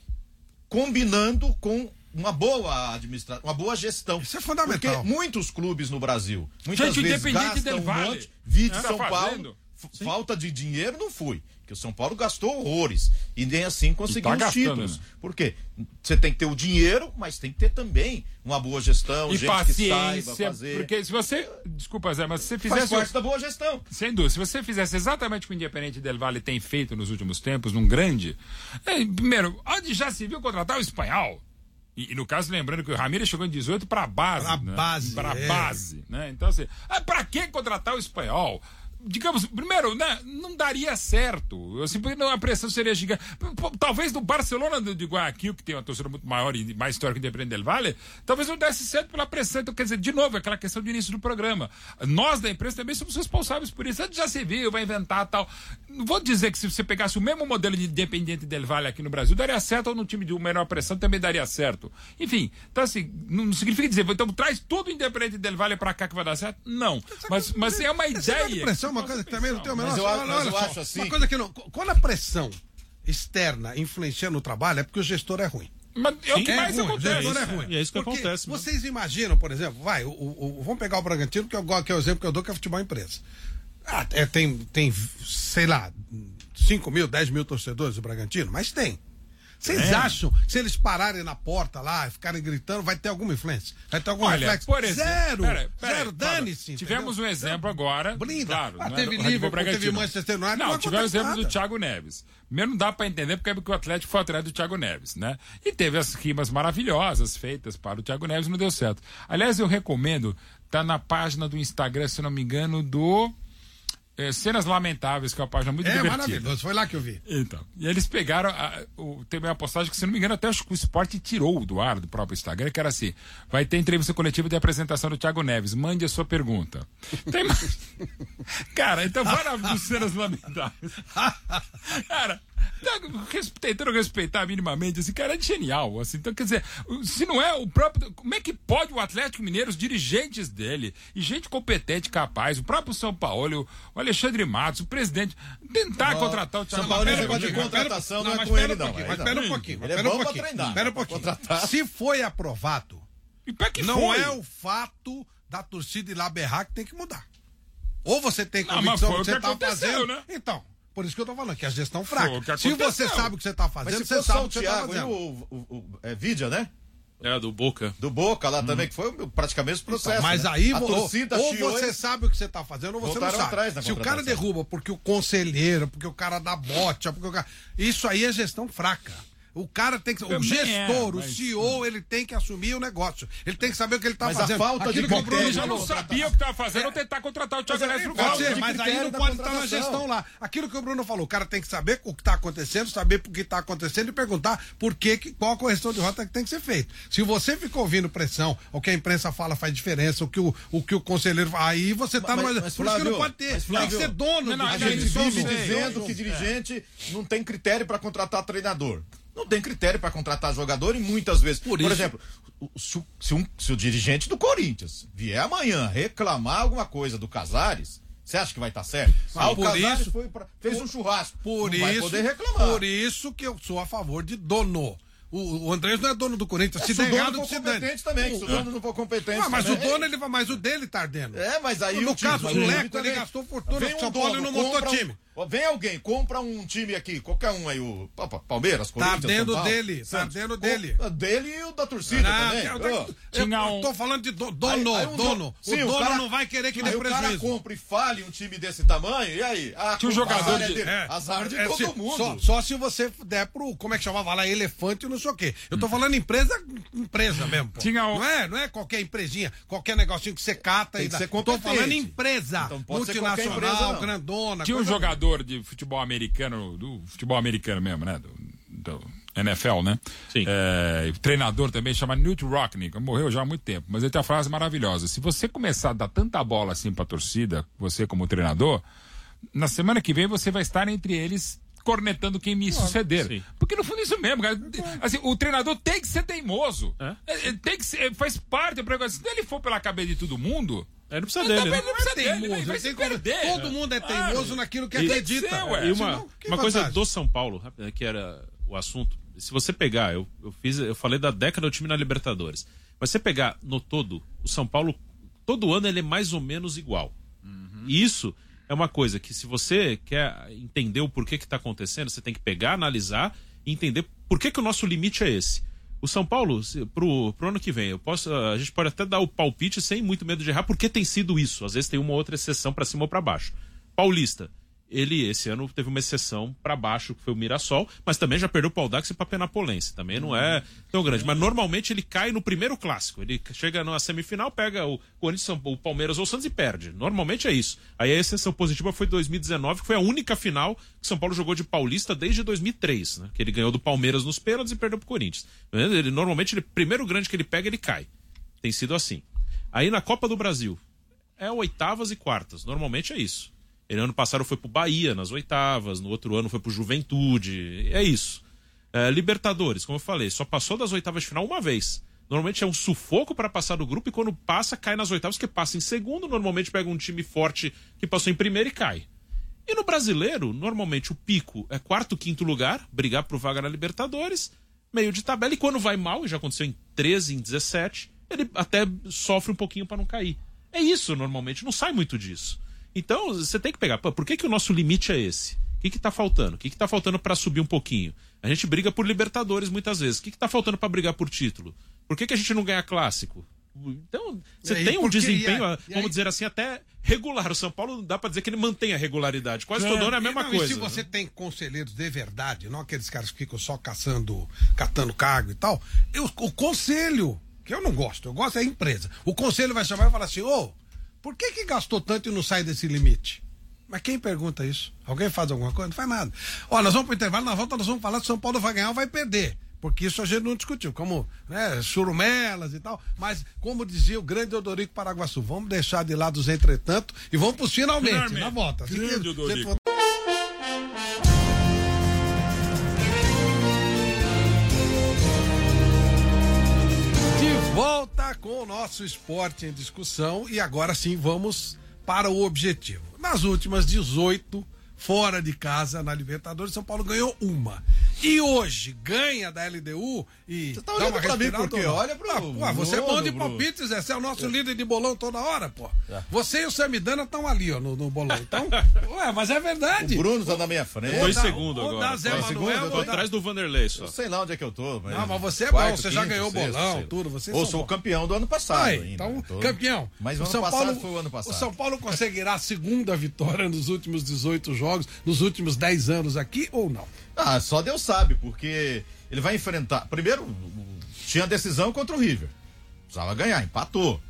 combinando com uma boa administração, uma boa gestão. Isso é fundamental. Porque muitos clubes no Brasil, muitas Gente, vezes gastam um vale. monte, vide é, São tá Paulo, Sim. falta de dinheiro não foi. Porque o São Paulo gastou horrores e nem assim conseguiu tá os gastando, títulos. Né? Por quê? Você tem que ter o dinheiro, mas tem que ter também uma boa gestão, e gente paciência, que saiba fazer. Porque se você, desculpa Zé, mas se você fizesse... Faz parte da boa gestão. Sem dúvida, se você fizesse exatamente o que o Independente Del Valle tem feito nos últimos tempos, num grande... É, primeiro, onde já se viu contratar o espanhol? E, e no caso, lembrando que o Ramírez chegou em dezoito para base. Para né? base. Para é. base. Né? Então, assim, ah, para que contratar o espanhol? Digamos, primeiro, né, não daria certo. Assim, a pressão seria gigante. Talvez no Barcelona de Guayaquil, que tem uma torcida muito maior e mais histórica que Independente Del Valle, talvez não desse certo pela pressão. Então, quer dizer, de novo, aquela questão do início do programa. Nós da imprensa também somos responsáveis por isso. Já se viu, vai inventar tal. Não vou dizer que se você pegasse o mesmo modelo de Independente Del Valle aqui no Brasil, daria certo, ou no time de menor pressão também daria certo. Enfim, então assim, não significa dizer, então traz todo o Independente Del Valle pra cá que vai dar certo? Não. Mas, mas é uma ideia. Pressão, uma coisa que também não tem o menor. Mas eu, olha, mas olha eu só, acho assim. Uma coisa que não. Quando a pressão externa influencia no trabalho, é porque o gestor é ruim. Mas é o que é mais ruim, acontece. O gestor é ruim. E é isso que porque acontece. Mano. Vocês imaginam, por exemplo, vai, o, o, o, vamos pegar o Bragantino, que, eu, que é o exemplo que eu dou, que é futebol empresa. Ah, é, tem, tem, sei lá, cinco mil, dez mil torcedores do Bragantino, mas tem. Vocês é. acham que se eles pararem na porta lá e ficarem gritando, vai ter alguma influência? Vai ter algum Olha, reflexo? Por exemplo, zero! Pera, pera, zero, dane-se. Tivemos um exemplo agora. Blinda. Claro, ah, não teve é Liverpool, teve Manchester United. Não, não tivemos o exemplo nada. do Thiago Neves. Primeiro não dá pra entender porque, porque o Atlético foi atrás do Thiago Neves, né? E teve as rimas maravilhosas feitas para o Thiago Neves e não deu certo. Aliás, eu recomendo, tá na página do Instagram, se não me engano, do... É, Cenas Lamentáveis, que é uma página muito é, divertida. É maravilhoso, foi lá que eu vi. Então, e eles pegaram, a, o, teve uma postagem que, se não me engano, até acho que o Sport tirou do ar do próprio Instagram, que era assim, vai ter entrevista coletiva de apresentação do Thiago Neves, mande a sua pergunta. Tem mais... Cara, então vai lá dos Cenas Lamentáveis. Cara, tentando respeitar minimamente, esse cara é genial, assim, então quer dizer, se não é o próprio, como é que pode o Atlético Mineiro, os dirigentes dele, e gente competente, capaz, o próprio São Paulo, o Alexandre Matos, o presidente, tentar Não, contratar o São Paulo é negócio de contratação, não é com ele não. Mas espera um pouquinho, Ele é espera um bom pra pouquinho, treinar. espera um pouquinho. Contratar. Se foi aprovado, E pra que não foi? é o fato da torcida ir lá berrar que tem que mudar. Ou você tem Não, convicção mas do foi que o você que está aconteceu, fazendo. né? Então, por isso que eu tô falando, que a gestão Foi fraca. o que Se você aconteceu. sabe o que você está Mas fazendo, se você fosse sabe só o o que você está Thiago e fazendo. o, o, o é, Vidia, né? É, do Boca. Do Boca lá também, que foi praticamente o processo. Então, mas né? aí a ou, torcida ou chiou você e- sabe o que você está fazendo ou você Voltaram não sabe. atrás na Se o cara contratação. derruba porque o conselheiro, porque o cara dá bote, porque o cara... isso aí é gestão fraca. O cara tem que. O Também gestor, é, o mas- C E O, ele tem que assumir o negócio. Ele tem que saber o que ele está Mas a fazendo. falta de Aquilo que o Bruno critério já falou. não sabia o que estava fazendo, ou tentar contratar o Thiago Mas é- Neves no pode Pode Galo. ser, de mas aí critério não da pode estar na contratação. gestão lá. Aquilo que o Bruno falou, o cara tem que saber o que está acontecendo, saber por que está acontecendo e perguntar por que, que- qual a correção de rota que tem que ser feita. Se você fica ouvindo pressão, o que a imprensa fala faz diferença, o que o, o, que o conselheiro. Aí você está Mas- numa. mas, Por isso que não Flávio, pode ter. mas, Tem Flávio, que ser dono não, não, do A a gente gente vive somos- dizendo que dirigente não tem critério para contratar treinador. Não tem critério para contratar jogador e muitas vezes. Por, isso- exemplo, o- se, o- se um- se o dirigente do Corinthians vier amanhã reclamar alguma coisa do Casares, você acha que vai estar certo? Ah, o por Casares isso- foi pra- fez por- um churrasco. Por não vai isso, poder reclamar. por isso que eu sou a favor de dono. O, o Andrés não é dono do Corinthians. Se se o der dono errado, for se dane. competente também, se o dono não for competente Ah, mas o também. dono, ele vai, mas o dele tá ardendo. É, mas aí No o time- caso mas do o time Leco, ele também. gastou fortuna Vem pro um São Paulo e dono, não montou compra um- time. ó, vem alguém, compra um time aqui, qualquer um aí, o pa- pa- Palmeiras, Tá Corinthians, ardendo São Paulo, dele, tá Santos. ardendo Com- dele. Dele e o da torcida Ah, também. eu, Ô, eu, Tinha eu um- tô falando de do- dono, aí- aí um dono. Sim, o dono cara- não vai querer que dê aí o cara prejuízo. compra e fale um time desse tamanho, e aí? Ah, Tinha um culpa, jogador azar é de- dele. É, Azar de é, todo se- mundo. Só, só se você der pro, como é que chamava lá, elefante e não sei o quê. Eu tô falando empresa, empresa mesmo, pô. Tinha um- Não é, não é qualquer empresinha, qualquer negocinho que você cata Tem e que dá. ser Tô competente. falando empresa, Então pode ser qualquer multinacional, empresa, não. grandona. Tinha um coisa- jogador de futebol americano, do futebol americano mesmo, né? Do, do N F L, né? Sim. É, treinador também, chama Newt Rockne, que morreu já há muito tempo. Mas ele tem uma frase maravilhosa. Se você começar a dar tanta bola assim pra torcida, você como treinador, na semana que vem você vai estar entre eles cornetando quem me suceder. sim. Porque no fundo é isso mesmo, cara. Assim, o treinador tem que ser teimoso. É? É, é, tem que ser, faz parte do programa. Se ele for pela cabeça de todo mundo, É, não precisa ele dele. também né? não precisa Não é dele, teimoso, ele vai ele se tem que- perder. Todo mundo é teimoso Claro. naquilo que E- acredita. Tem que ser, ué. E Senão, uma, que uma coisa vantagem? do São Paulo, rápido, que era o assunto. Se você pegar, eu, eu fiz, eu falei da década do time na Libertadores. Mas se você pegar no todo, o São Paulo, todo ano ele é mais ou menos igual. E isso é uma coisa que, se você quer entender o porquê que está acontecendo, você tem que pegar, analisar e entender por que, que o nosso limite é esse. O São Paulo, se- pro, pro ano que vem, eu posso, a gente pode até dar o palpite sem muito medo de errar, porque tem sido isso. Às vezes tem uma outra exceção para cima ou para baixo. Paulista, ele esse ano teve uma exceção para baixo, que foi o Mirassol, mas também já perdeu para o Audax e para Penapolense. Também não é tão grande. Mas normalmente ele cai no primeiro clássico. Ele chega na semifinal, pega o Corinthians, o Palmeiras ou o Santos e perde. Normalmente é isso. Aí a exceção positiva foi dois mil e dezenove, que foi a única final que São Paulo jogou de Paulista desde dois mil e três, né? Que ele ganhou do Palmeiras nos pênaltis e perdeu pro Corinthians. Ele, normalmente, ele primeiro grande que ele pega, ele cai. Tem sido assim. Aí na Copa do Brasil, é oitavas e quartas. Normalmente é isso. Ele ano passado foi pro Bahia nas oitavas, no outro ano foi pro Juventude. É isso. É, Libertadores, como eu falei, só passou das oitavas de final uma vez. Normalmente é um sufoco para passar do grupo e quando passa, cai nas oitavas, que passa em segundo. Normalmente pega um time forte que passou em primeiro e cai. E no brasileiro, normalmente o pico é quarto, quinto lugar, brigar por vaga na Libertadores, meio de tabela. E quando vai mal, e já aconteceu em treze, em dezessete, ele até sofre um pouquinho para não cair. É isso normalmente, não sai muito disso. Então, você tem que pegar, pô, por que, que o nosso limite é esse? O que que tá faltando? O que que tá faltando para subir um pouquinho? A gente briga por Libertadores muitas vezes. O que que tá faltando para brigar por título? Por que que a gente não ganha clássico? Então, você E aí, tem um porque- desempenho, e aí- vamos dizer assim, até regular. O São Paulo dá para dizer que ele mantém a regularidade. Quase todo ano é a mesma Não, coisa. E se você tem conselheiros de verdade, não aqueles caras que ficam só caçando, catando cargo e tal, eu, o conselho, que eu não gosto, eu gosto é a empresa. O conselho vai chamar e falar assim, ô, por que que gastou tanto e não sai desse limite? Mas quem pergunta isso? Alguém faz alguma coisa? Não faz nada. Ó, nós vamos pro intervalo, na volta nós vamos falar se São Paulo vai ganhar ou vai perder. Porque isso a gente não discutiu, como né, churumelas e tal. Mas, como dizia o grande Odorico Paraguaçu, vamos deixar de lado os entretanto e vamos pros finalmente, Finalmente. na volta. Assim que Grande a gente Odorico. for- com o nosso esporte em discussão e agora sim vamos para o objetivo. Nas últimas dezoito, fora de casa na Libertadores, São Paulo ganhou uma. E hoje ganha da L D U e você tá dá olhando uma pra mim respirada. porque olha pro ah, pô, você é bom de Bruno. palpites, Zé. Você é o nosso É. líder de bolão toda hora, pô. É. Você e o Samidana estão ali, ó, no, no bolão. Então, ué, mas é verdade. O Bruno tá na minha frente. Dois Ou dá- segundos ou agora. dá Zé Dois Manuel, segundos, eu ou Tô dá- atrás do Vanderlei só. Eu sei lá onde é que eu tô. Mas Não, mas você é quarto, bom, você já quinto, ganhou sexto, bolão, sexto. tudo, vocês Ou são sou bons. campeão do ano passado Aí, ainda. então, Tô- campeão. Mas o o ano São passado Paulo, foi o ano passado. O São Paulo conseguirá a segunda vitória nos últimos dezoito jogos, nos últimos dez anos aqui ou não? Ah, só Deus sabe, porque ele vai enfrentar. Primeiro, tinha decisão contra o River. Precisava ganhar, empatou.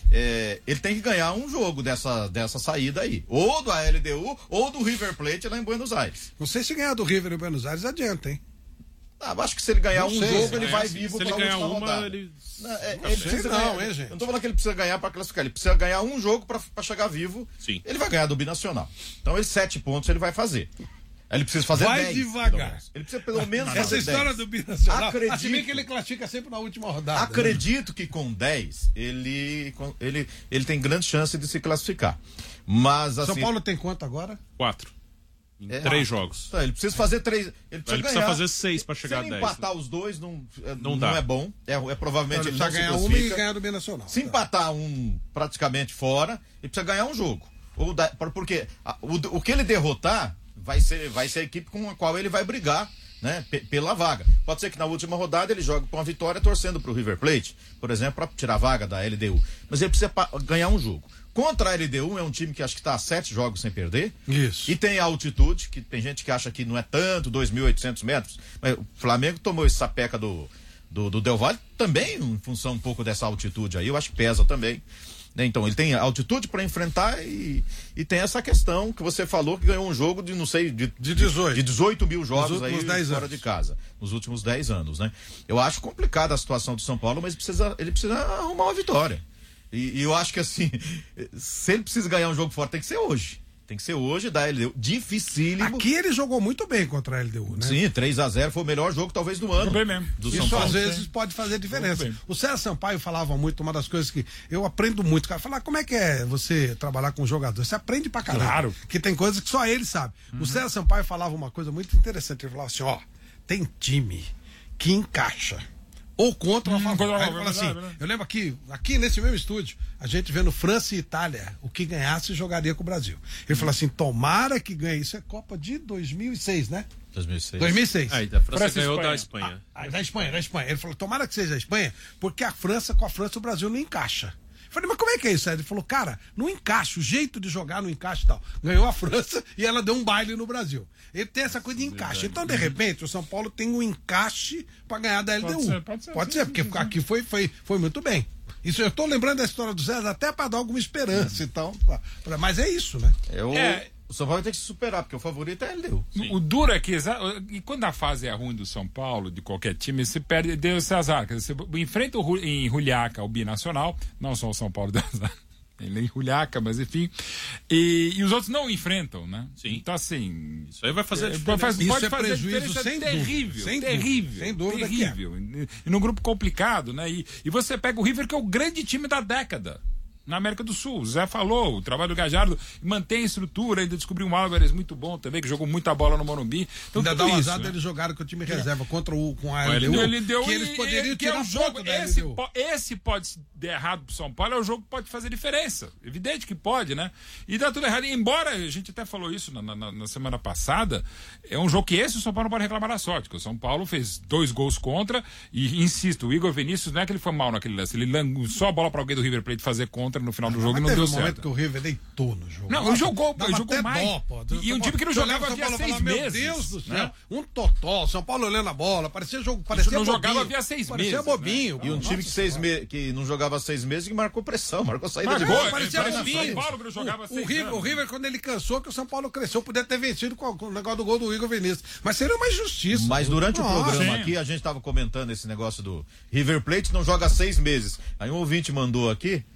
É, ele tem que ganhar um jogo dessa, dessa saída aí. Ou da L D U, ou do River Plate lá em Buenos Aires. Não sei se ganhar do River em Buenos Aires adianta, hein? Ah, acho que se ele ganhar Não um sei, jogo, se ele ganhar- vai se- vivo se ele pra ganhar última uma, rodada. ele- Não, é, Não ele sei precisa não, ganhar. hein, gente? Eu não tô falando que ele precisa ganhar pra classificar, ele precisa ganhar um jogo pra, pra chegar vivo. Sim. Ele vai ganhar do Binacional. Então, esses sete pontos ele vai fazer. Aí ele precisa fazer Vai dez, devagar. pelo menos. Ele precisa pelo menos Essa fazer história dez. do Binacional, Acredito. assim bem que ele classifica sempre na última rodada. né? Acredito que com dez ele, ele, ele tem grande chance de se classificar. Mas assim. São Paulo tem quanto agora? Quatro. Em É, três ah, jogos. tá, ele precisa fazer três. Ele precisa, Ele precisa ganhar. fazer seis pra chegar Se a ele dez. empatar os dois, não, é- Não não, dá. é bom. É, é provavelmente Ele ele precisa não se ganhar uma e classifica. ganhar do Binacional. Se empatar um praticamente fora, ele precisa ganhar um jogo. Ou da, porque a- o, o que ele derrotar vai ser, vai ser a equipe com a qual ele vai brigar, né, pe- pela vaga. Pode ser que na última rodada ele jogue com a vitória torcendo pro River Plate, por exemplo, para tirar a vaga da L D U. Mas ele precisa pa- ganhar um jogo. Contra a L D U é um time que acho que está a sete jogos sem perder. Isso. E tem a altitude, que tem gente que acha que não é tanto, dois mil e oitocentos metros. Mas o Flamengo tomou esse sapeca do, do, do Del Valle também em função um pouco dessa altitude aí. Eu acho que pesa também. Né? Então, ele tem altitude para enfrentar e, e tem essa questão que você falou que ganhou um jogo de, não sei, de, De dezoito. de dezoito mil jogos Nos últimos aí dez fora anos. de casa, nos últimos dez anos, né? Eu acho complicada a situação do São Paulo, mas precisa, ele precisa arrumar uma vitória. E, e eu acho que assim, se ele precisa ganhar um jogo fora, tem que ser hoje. Tem que ser hoje, da L D U. Dificílimo. Aqui ele jogou muito bem contra a L D U, né? Sim, três a zero foi o melhor jogo talvez do ano. bem mesmo. Do Isso São Paulo. às vezes pode fazer diferença. Muito bem. O César Sampaio falava muito, uma das coisas que eu aprendo muito, cara, falar como é que é você trabalhar com jogador. Você aprende pra caramba. Claro. Que tem coisas que só ele sabe. Uhum. O César Sampaio falava uma coisa muito interessante. Ele falava assim, ó, tem time que encaixa. Ou contra ou a favor. contra ou a Aí ele favor, fala assim, é verdade. eu lembro aqui, aqui nesse mesmo estúdio, a gente vendo França e Itália, o que ganhasse jogaria com o Brasil. Ele falou assim, tomara que ganhe. Isso é Copa de dois mil e seis, né? dois mil e seis. dois mil e seis. Aí, da França França e ganhou Espanha. da Espanha. Ah, da Espanha, da Espanha. Ele falou, tomara que seja a Espanha, porque a França, com a França, o Brasil não encaixa. Eu falei, mas como é que é isso? Aí ele falou, cara, não encaixa, o jeito de jogar não encaixa e tal. Ganhou a França e ela deu um baile no Brasil. Ele tem essa coisa de encaixe. Então, de repente, o São Paulo tem um encaixe pra ganhar da L D U. Pode ser, pode ser, Pode sim, ser, sim, porque sim. aqui foi, foi, foi muito bem. Isso, eu tô lembrando da história do César até pra dar alguma esperança e tal. pra- Mas é isso, né? Eu, É. O São Paulo vai ter que se superar, porque o favorito é a L D U. O duro é que, exa- e quando a fase é ruim do São Paulo, de qualquer time, você perde, deu esse azar. Quer dizer, você enfrenta o, Ru- em Juliaca o Binacional, não só o São Paulo deu azar, ele é em Juliaca, mas enfim. E, e os outros não enfrentam, né? Sim. Então, assim. Isso aí vai fazer é, diferença. faz- Isso pode é fazer prejuízo diferença sem dúvida, terrível, sem dúvida, terrível, sem dúvida que é. terrível. E, e num grupo complicado, né? E, e você pega o River, que é o grande time da década. Na América do Sul, o Zé falou, o trabalho do Gajardo mantém a estrutura, ainda descobriu um Álvares muito bom também, que jogou muita bola no Morumbi. Então, Ainda tudo dá um isso, azar né? deles jogaram com o time reserva contra o com a Ele L D U, Ele deu que e- eles poderiam e- que é tirar o jogo, ponto da esse, L D U. po- esse pode der errado pro São Paulo, é o jogo que pode fazer diferença. Evidente que pode, né? E dá tudo errado. E embora a gente até falou isso na, na- na semana passada, é um jogo que esse o São Paulo não pode reclamar da sorte, porque o São Paulo fez dois gols contra e, insisto, o Igor Vinícius não é que ele foi mal naquele lance, ele lançou a bola para alguém do River Plate fazer contra no final do jogo Mas e não teve deu um momento certo. que o River deitou no jogo. Não, ele jogou, Dava ele jogou até mais. dó, pô. E um time que não Eu jogava olhava o São havia Paulo e seis falava, meses. Meu Deus do céu, né? um totó, São Paulo olhando a bola, parecia jogo, parecia não bobinho. jogava havia seis parecia meses, bobinho. E um Nossa time que, seis Senhora. me... que não jogava seis meses e marcou pressão, marcou saída de Marcou, bola. é, Parecia parece bobinho. São Paulo que não jogava o, o, seis River, anos. o River, quando ele cansou, que o São Paulo cresceu, podia ter vencido com, com o negócio do gol do Igor Vinícius. Mas seria uma injustiça. Mas durante o Nossa. programa sim. aqui, a gente estava comentando esse negócio do River Plate não joga seis meses. Aí um ouvinte mandou aqui, acho que eu não,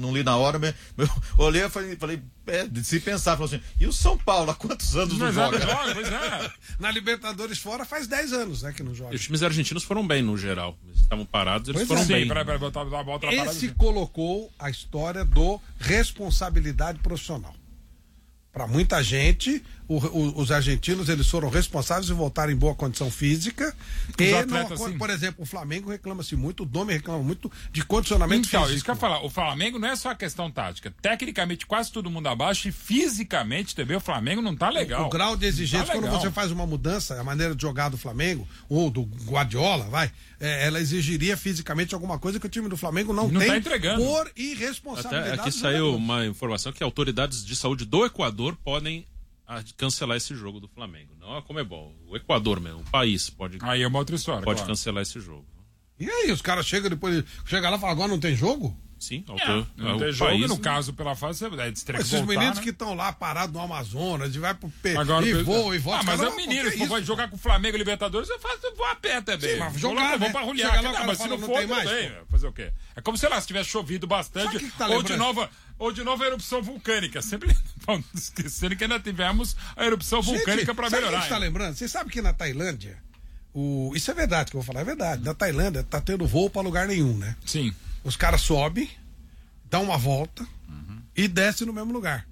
não li na hora, mas eu olhei e falei, falei é, de se pensar, falei assim, e o São Paulo, há quantos anos não, não joga? joga? Pois é. Na Libertadores fora faz dez anos, né, que não joga. E os times argentinos foram bem, no geral. Eles estavam parados, eles Pois foram é. bem. Sim, pra, pra botar a volta na parada. Esse colocou a história do responsabilidade profissional. Para muita gente, o, o, os argentinos eles foram responsáveis em voltar em boa condição física. Os E, atletas, não, sim. por exemplo, o Flamengo reclama-se muito, o Domi reclama muito de condicionamento Então, físico. isso que eu ia falar. O Flamengo não é só a questão tática. Tecnicamente, quase todo mundo abaixo e fisicamente também o Flamengo não tá legal. O grau de exigência, Tá quando legal. você faz uma mudança, a maneira de jogar do Flamengo, ou do Guardiola, vai, é, ela exigiria fisicamente alguma coisa que o time do Flamengo não, Não tem tá entregando. por irresponsabilidade. Até aqui dos saiu jogadores. uma informação que autoridades de saúde do Equador podem ah, cancelar esse jogo do Flamengo. Não é como é bom. O Equador mesmo, o país pode, Aí é uma outra história. pode claro. cancelar esse jogo. E aí, os caras chegam depois, chega lá e falam, agora não tem jogo? Sim, É, autor, não o tem jogo, país, no caso, pela fase, você vai ter que Esses voltar, meninos né? que estão lá parados no Amazonas, e vai pro P, Agora, e o- voa, e volta. Ah, mas Cara, é não, menino, que se isso? for jogar com o Flamengo e Libertadores, você faz voar a pé também. Sim, mas Vou jogar, lá, né? vou pra Juliaca. Chega lá, o Não, cara mas se fala, não não for, tem tudo mais, bem. pô. Fazer o quê? É como, sei lá, se tivesse chovido bastante, Sabe o que que tá ou, de lembrando? novo, ou de novo a erupção vulcânica. Sempre vamos esquecendo que ainda tivemos a erupção vulcânica para sabe o que melhorar. você tá ainda. lembrando? Você sabe que na Tailândia, o... isso é verdade que eu vou falar, é verdade. Na Tailândia tá tendo voo pra lugar nenhum, né? Sim. Os caras sobem, dão uma volta e descem no mesmo lugar.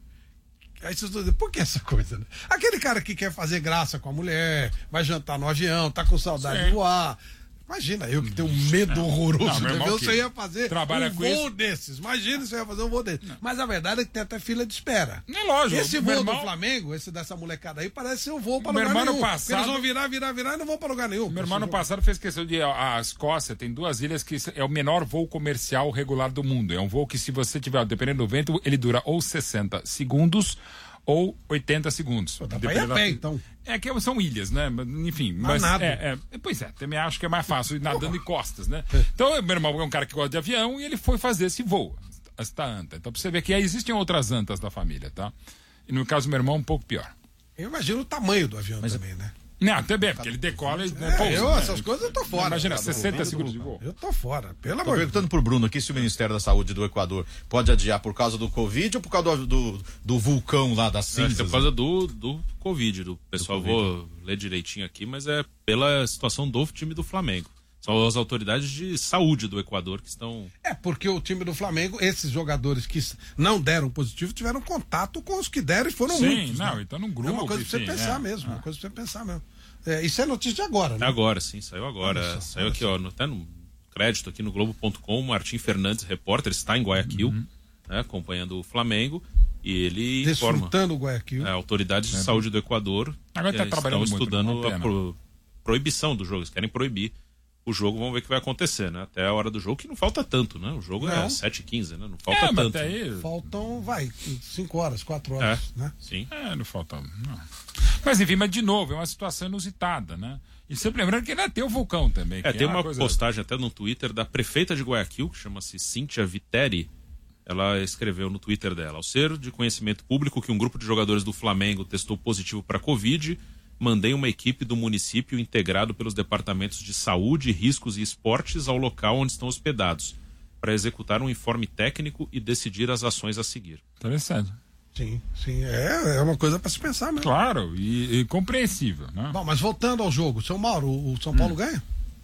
Aí vocês estão dizendo, por que essa coisa, né? Aquele cara que quer fazer graça com a mulher, vai jantar no avião, tá com saudade Sim. de voar. Imagina, eu que tenho um medo horroroso Não, de meu ver, irmão você que ia fazer trabalha um com voo isso. desses. Imagina se você ia fazer um voo desses. Mas a verdade é que tem até fila de espera. É lógico. Esse meu voo irmão, do Flamengo, esse dessa molecada aí, parece ser um voo pra Meu lugar irmão no nenhum. passado- Eles vão virar, virar, virar e não vão pra lugar nenhum. Meu irmão no passado fez questão de. A a Escócia tem duas ilhas que é o menor voo comercial regular do mundo. É um voo que, se você tiver, dependendo do vento, ele dura ou sessenta segundos ou oitenta segundos. Dá pra ir a Dependendo pé, da- então. É que são ilhas, né? Mas, enfim, mas. nada. É, é, pois é, também acho que é mais fácil ir nadando em costas, né? Então, meu irmão é um cara que gosta de avião e ele foi fazer esse voo, esta anta. Então, pra você ver que aí existem outras antas da família, tá? E no caso do meu irmão, um pouco pior. Eu imagino o tamanho do avião também, né? Não, também, porque ele decola e É, pousa, eu, né? essas coisas eu tô fora. Imagina, Tá, sessenta do- segundos de voo. Eu tô fora, pelo Tô amor de Deus. perguntando pro Bruno aqui se o Ministério da Saúde do Equador pode adiar por causa do Covid ou por causa do, do, do vulcão lá das Acho que é cinzas. por causa do, do Covid, do pessoal. Vou ler direitinho aqui, mas é pela situação do time do Flamengo. São as autoridades de saúde do Equador que estão. É, porque o time do Flamengo, esses jogadores que não deram positivo, tiveram contato com os que deram e foram Sim, muitos. não, né? então num É grupo. uma coisa pra você enfim, pensar é. mesmo, uma coisa pra você pensar mesmo. É, isso é notícia de agora, né? Agora, sim, saiu agora. Olha só, saiu olha aqui, ó, no, até no crédito aqui no Globo ponto com, Martim Fernandes, repórter, está em Guayaquil, Uhum. né, acompanhando o Flamengo, e ele informa. Desfrutando o Guayaquil. É, autoridades de saúde do Equador Agora tá eh, trabalhando estão muito, estudando uma pena. a pro- proibição do jogo. Eles querem proibir o jogo, vamos ver o que vai acontecer, né? Até a hora do jogo, que não falta tanto, né? O jogo Não. é sete e quinze, né? Não falta É, mas tanto. até aí. Faltam, vai, cinco horas, quatro É, horas, né? sim. É, não falta. Não. Mas enfim, mas de novo, é uma situação inusitada, né? E sempre lembrando que ainda tem o vulcão também. É, que tem uma coisa- postagem até no Twitter da prefeita de Guayaquil, que chama-se Cíntia Viteri. Ela escreveu no Twitter dela: ao ser de conhecimento público que um grupo de jogadores do Flamengo testou positivo para Covid, mandei uma equipe do município integrado pelos departamentos de saúde, riscos e esportes ao local onde estão hospedados, para executar um informe técnico e decidir as ações a seguir. Interessante. Sim, sim, é, é uma coisa pra se pensar mesmo. Claro, e, e compreensível, né? Bom, mas voltando ao jogo, seu Mauro, o, o São Paulo ganha?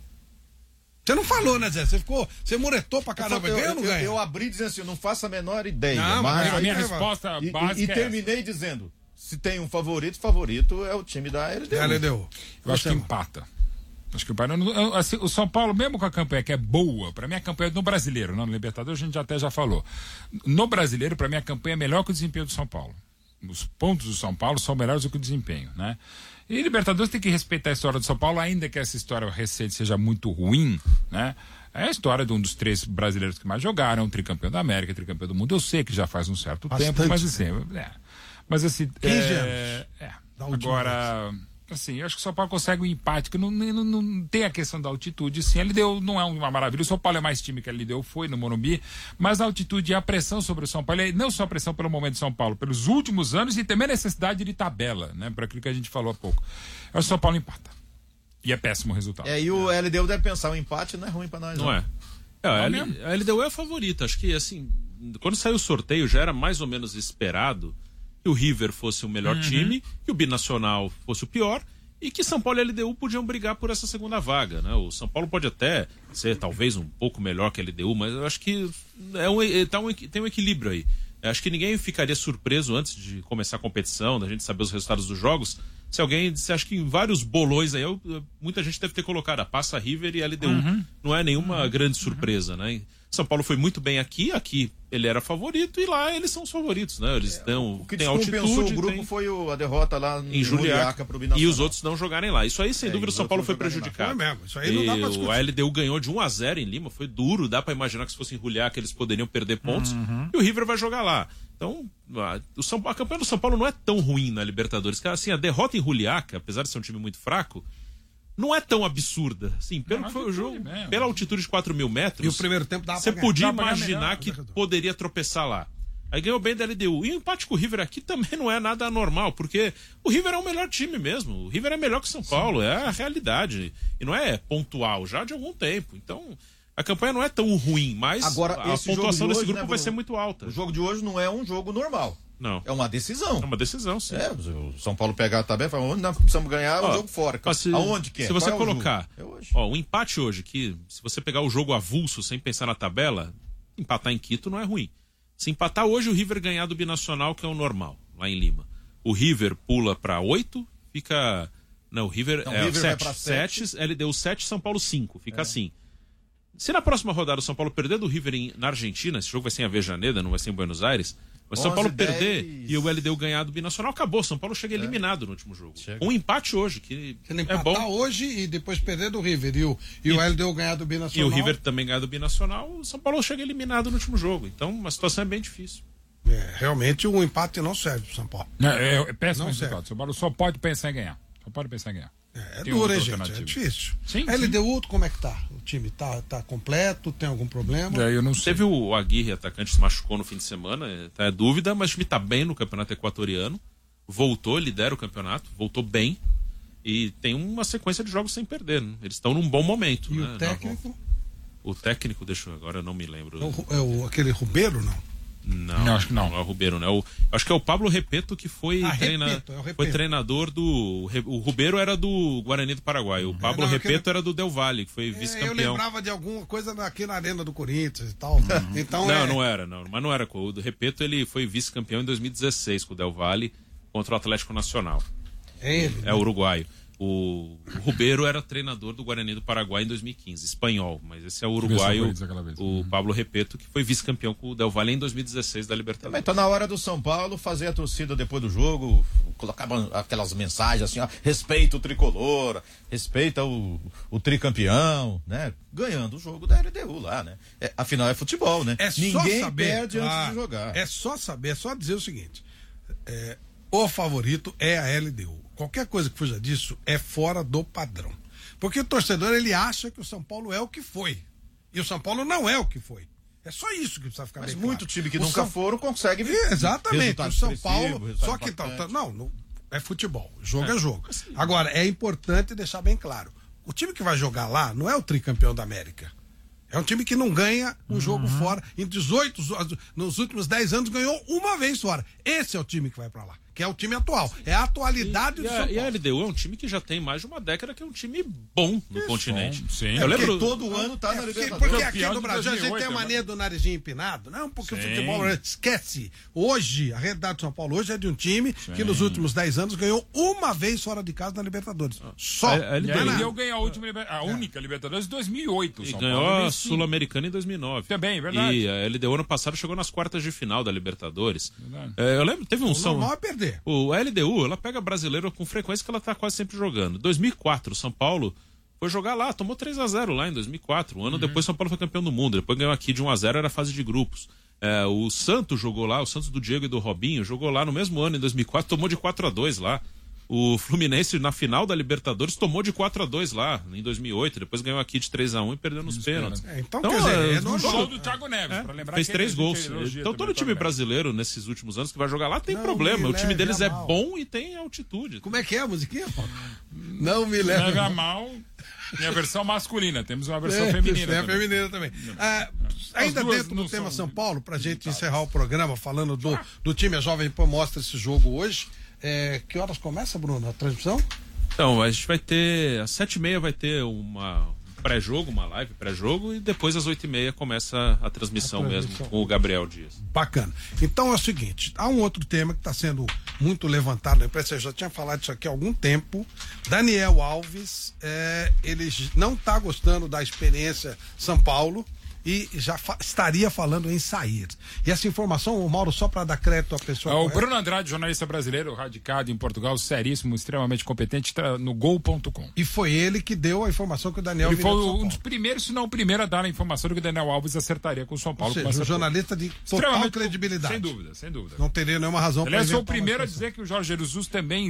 Você não falou, né, Zé? Você ficou, você muretou pra caramba, eu, ganha ou eu, não ganha? eu abri dizendo assim, eu não faço a menor ideia. Não, mas mas a aí- minha aí- resposta e, e- básica e é essa. terminei dizendo, se tem um favorito, favorito é o time da L D U. É, L D U. Eu acho que Você, empata. Acho que o Paraná- eu- assim, o São Paulo, mesmo com a campanha que é boa, para mim a campanha no Brasileiro, não no Libertadores, a gente até já falou. No Brasileiro, para mim a campanha é melhor que o desempenho do São Paulo. Os pontos do São Paulo são melhores do que o desempenho, né? E Libertadores tem que respeitar a história do São Paulo, ainda que essa história recente seja muito ruim, né? É a história de um dos três brasileiros que mais jogaram, tricampeão da América, tricampeão do mundo. Eu sei que já faz um certo Bastante, tempo, mas assim, é. Mas assim, quinze é, anos. é. Da última Agora, assim, eu acho que o São Paulo consegue um empate, que não, não, não tem a questão da altitude, sim. Ele deu, não é uma maravilha. O São Paulo é mais time que ele deu, foi no Morumbi, mas a altitude e a pressão sobre o São Paulo, e não só a pressão pelo momento de São Paulo, pelos últimos anos e também a necessidade de tabela, né? Para aquilo que a gente falou há pouco. Eu acho que o São Paulo empata. E é péssimo o resultado. É, e o L D U deve pensar, o empate não é ruim pra nós. Não é? É, a, Não L, mesmo. a L D U é a favorita. Acho que, assim, quando saiu o sorteio já era mais ou menos esperado que o River fosse o melhor uhum. time, que o Binacional fosse o pior e que São Paulo e L D U podiam brigar por essa segunda vaga, né? O São Paulo pode até ser talvez um pouco melhor que a L D U, mas eu acho que é um, tá um, tem um equilíbrio aí. Eu acho que ninguém ficaria surpreso antes de começar a competição, da gente saber os resultados dos jogos, se alguém disse, acho que em vários bolões aí, eu, muita gente deve ter colocado a passa River e L D U. Uhum. Não é nenhuma uhum. grande surpresa, uhum. né? São Paulo foi muito bem aqui, aqui ele era favorito e lá eles são os favoritos, né? Eles dão, o que têm altitude. O grupo tem... foi o, a derrota lá em Juliaca pro Binacional. E os outros não jogarem lá. Isso aí, sem é, dúvida, o São Paulo foi prejudicado. Foi mesmo. Isso aí não dá pra discutir. A L D U ganhou de um a zero em Lima, foi duro, dá pra imaginar que se fosse em Juliaca eles poderiam perder pontos. Uhum. E o River vai jogar lá. Então, a, o São, a campanha do São Paulo não é tão ruim na Libertadores. Assim, a derrota em Juliaca, apesar de ser um time muito fraco, não é tão absurda. Assim, pelo não, que foi o jogo, mesmo. Pela altitude de quatro mil metros. E o primeiro tempo dava Você podia imaginar que poderia tropeçar lá. Aí ganhou bem da L D U. E o empate com o River aqui também não é nada anormal, porque o River é o melhor time mesmo. O River é melhor que o São Paulo, Sim. é a realidade. E não é pontual, já de algum tempo. Então, a campanha não é tão ruim, mas Agora, a pontuação de desse hoje, grupo né, vai ser muito alta. O jogo de hoje não é um jogo normal. Não. É uma decisão. É uma decisão, sim. É, o São Paulo pegar a tabela e falar, onde nós precisamos ganhar o jogo fora. Ó, se, Aonde que é? Se você Qual colocar é o, ó, o empate hoje, que se você pegar o jogo avulso sem pensar na tabela, empatar em Quito não é ruim. Se empatar hoje, o River ganhar do Binacional, que é o normal, lá em Lima. O River pula para oito, fica... Não, o River então, é River sete, sete, L D U sete, São Paulo cinco, fica é. assim. Se na próxima rodada o São Paulo perder do River em, na Argentina, esse jogo vai ser em Avejaneda, não vai ser em Buenos Aires, mas São Paulo dez... perder e o L D U ganhar do Binacional, acabou. São Paulo chega eliminado é. no último jogo. Chega. Um empate hoje, que Se ele é bom. hoje e depois perder do River e o, e, e o L D U ganhar do Binacional. E o River também ganhar do Binacional, o São Paulo chega eliminado no último jogo. Então a situação é bem difícil. É, realmente o empate não serve pro São Paulo. É, é, é péssimo resultado. O São Paulo só pode pensar em ganhar. Só pode pensar em ganhar. É, é duro, hein, gente? É difícil. Sim, L D U, sim. Como é que tá? O time tá, tá completo? Tem algum problema? É, eu não sei. Teve o Aguirre, atacante, se machucou no fim de semana, tá, é dúvida, mas o time tá bem no campeonato equatoriano. Voltou, lidera o campeonato, voltou bem. E tem uma sequência de jogos sem perder. Né? Eles estão num bom momento. E né? o técnico? O técnico, deixa eu agora, eu não me lembro. É, o, é o, aquele Rubeiro, não? Não, não, acho que não. Não é o Rubeiro, né? O, acho que é o Pablo Repeto que foi, ah, treina, Repeto, é o Repeto. foi treinador do. O Rubeiro era do Guarani do Paraguai. O Pablo é, não, Repeto aquele... era do Del Valle, que foi vice-campeão. Eu lembrava de alguma coisa aqui na Arena do Corinthians e tal. Então, não, é... não era, não. Mas não era. O do Repeto ele foi vice-campeão em dois mil e dezesseis com o Del Valle contra o Atlético Nacional. É ele? É né? uruguaio. O, o Rubeiro era treinador do Guarani do Paraguai em dois mil e quinze, espanhol, mas esse é o uruguaio, o uhum. Pablo Repeto, que foi vice-campeão com o Del Valle em dois mil e dezesseis da Libertadores. Também tá na hora do São Paulo fazer a torcida depois do jogo, colocar aquelas mensagens assim, ó, respeita o tricolor, respeita o, o tricampeão, né? Ganhando o jogo da L D U lá, né? É, afinal é futebol, né? É Ninguém só saber, perde antes ah, de jogar. É só saber, é só dizer o seguinte, é, o favorito é a L D U. Qualquer coisa que fuja disso é fora do padrão. Porque o torcedor, ele acha que o São Paulo é o que foi. E o São Paulo não é o que foi. É só isso que precisa ficar Mas bem muito claro. time que o nunca São... foram consegue ver. Exatamente. O São Paulo. Só que tá, tá, não, não, é futebol. Jogo é, é jogo. Agora, é importante deixar bem claro. O time que vai jogar lá não é o tricampeão da América. É um time que não ganha um uhum. jogo fora. Em dezoito, nos últimos dez anos, ganhou uma vez fora. Esse é o time que vai pra lá. Que é o time atual. É a atualidade e, do e São a, Paulo. E a L D U é um time que já tem mais de uma década que é um time bom no Isso, continente. Bom, sim. Eu é lembro todo ano tá é, na Libertadores. Porque aqui no Brasil a gente tem a mania do narizinho empinado. Não, porque sim. o futebol esquece. Hoje, a realidade do São Paulo hoje é de um time sim. que nos últimos dez anos ganhou uma vez fora de casa na Libertadores. Só. A, a L D U ganhou a, última, a única é. Libertadores em dois mil e oito. E São ganhou Paulo, a Sul-Americana em dois mil e nove. Também, verdade. E a L D U ano passado chegou nas quartas de final da Libertadores. É, eu lembro, teve um... O normal é perder. O a L D U, ela pega brasileiro com frequência que ela tá quase sempre jogando. dois mil e quatro, São Paulo foi jogar lá, tomou três a zero lá em dois mil e quatro. Um ano uhum. depois, São Paulo foi campeão do mundo. Depois ganhou aqui de um a zero, era a fase de grupos. É, o Santos jogou lá, o Santos do Diego e do Robinho, jogou lá no mesmo ano, em dois mil e quatro, tomou de quatro a dois lá. O Fluminense, na final da Libertadores, tomou de quatro a dois lá, em dois mil e oito. Depois ganhou aqui de três a um e perdeu nos pênaltis. É, então, então, quer dizer, é, é no gol do Thiago Neves, é, pra lembrar fez que três gols. Então todo time brasileiro, nesses últimos anos, que vai jogar lá, tem não problema. O time deles é bom e tem altitude. Como é que é a musiquinha, Paulo? Não me leve a mal. Minha versão masculina, temos uma versão é, feminina. Tem a também. feminina também. Ah, ainda dentro do tema São Paulo, pra gente encerrar o programa falando do, do time A Jovem Pan mostra esse jogo hoje. É, que horas começa, Bruno, a transmissão? Então, a gente vai ter, às sete e meia vai ter uma pré-jogo, uma live pré-jogo, e depois às oito e meia começa a transmissão, a transmissão mesmo com o Gabriel Dias. Bacana. Então é o seguinte, há um outro tema que está sendo muito levantado na imprensa, eu já tinha falado disso aqui há algum tempo. Daniel Alves, é, ele não está gostando da experiência São Paulo e já fa estaria falando em sair. E essa informação, o Mauro, só para dar crédito à pessoa... É, o Bruno Andrade, jornalista brasileiro, radicado em Portugal, seríssimo, extremamente competente, tá no gol ponto com. E foi ele que deu a informação que o Daniel... Ele foi um dos primeiros, se não o primeiro, a dar a informação de que o Daniel Alves acertaria com o São Paulo. Ou seja, um jornalista de total credibilidade. Sem dúvida, sem dúvida. Não teria nenhuma razão para... Aliás, foi o primeiro a dizer que o Jorge Jesus também,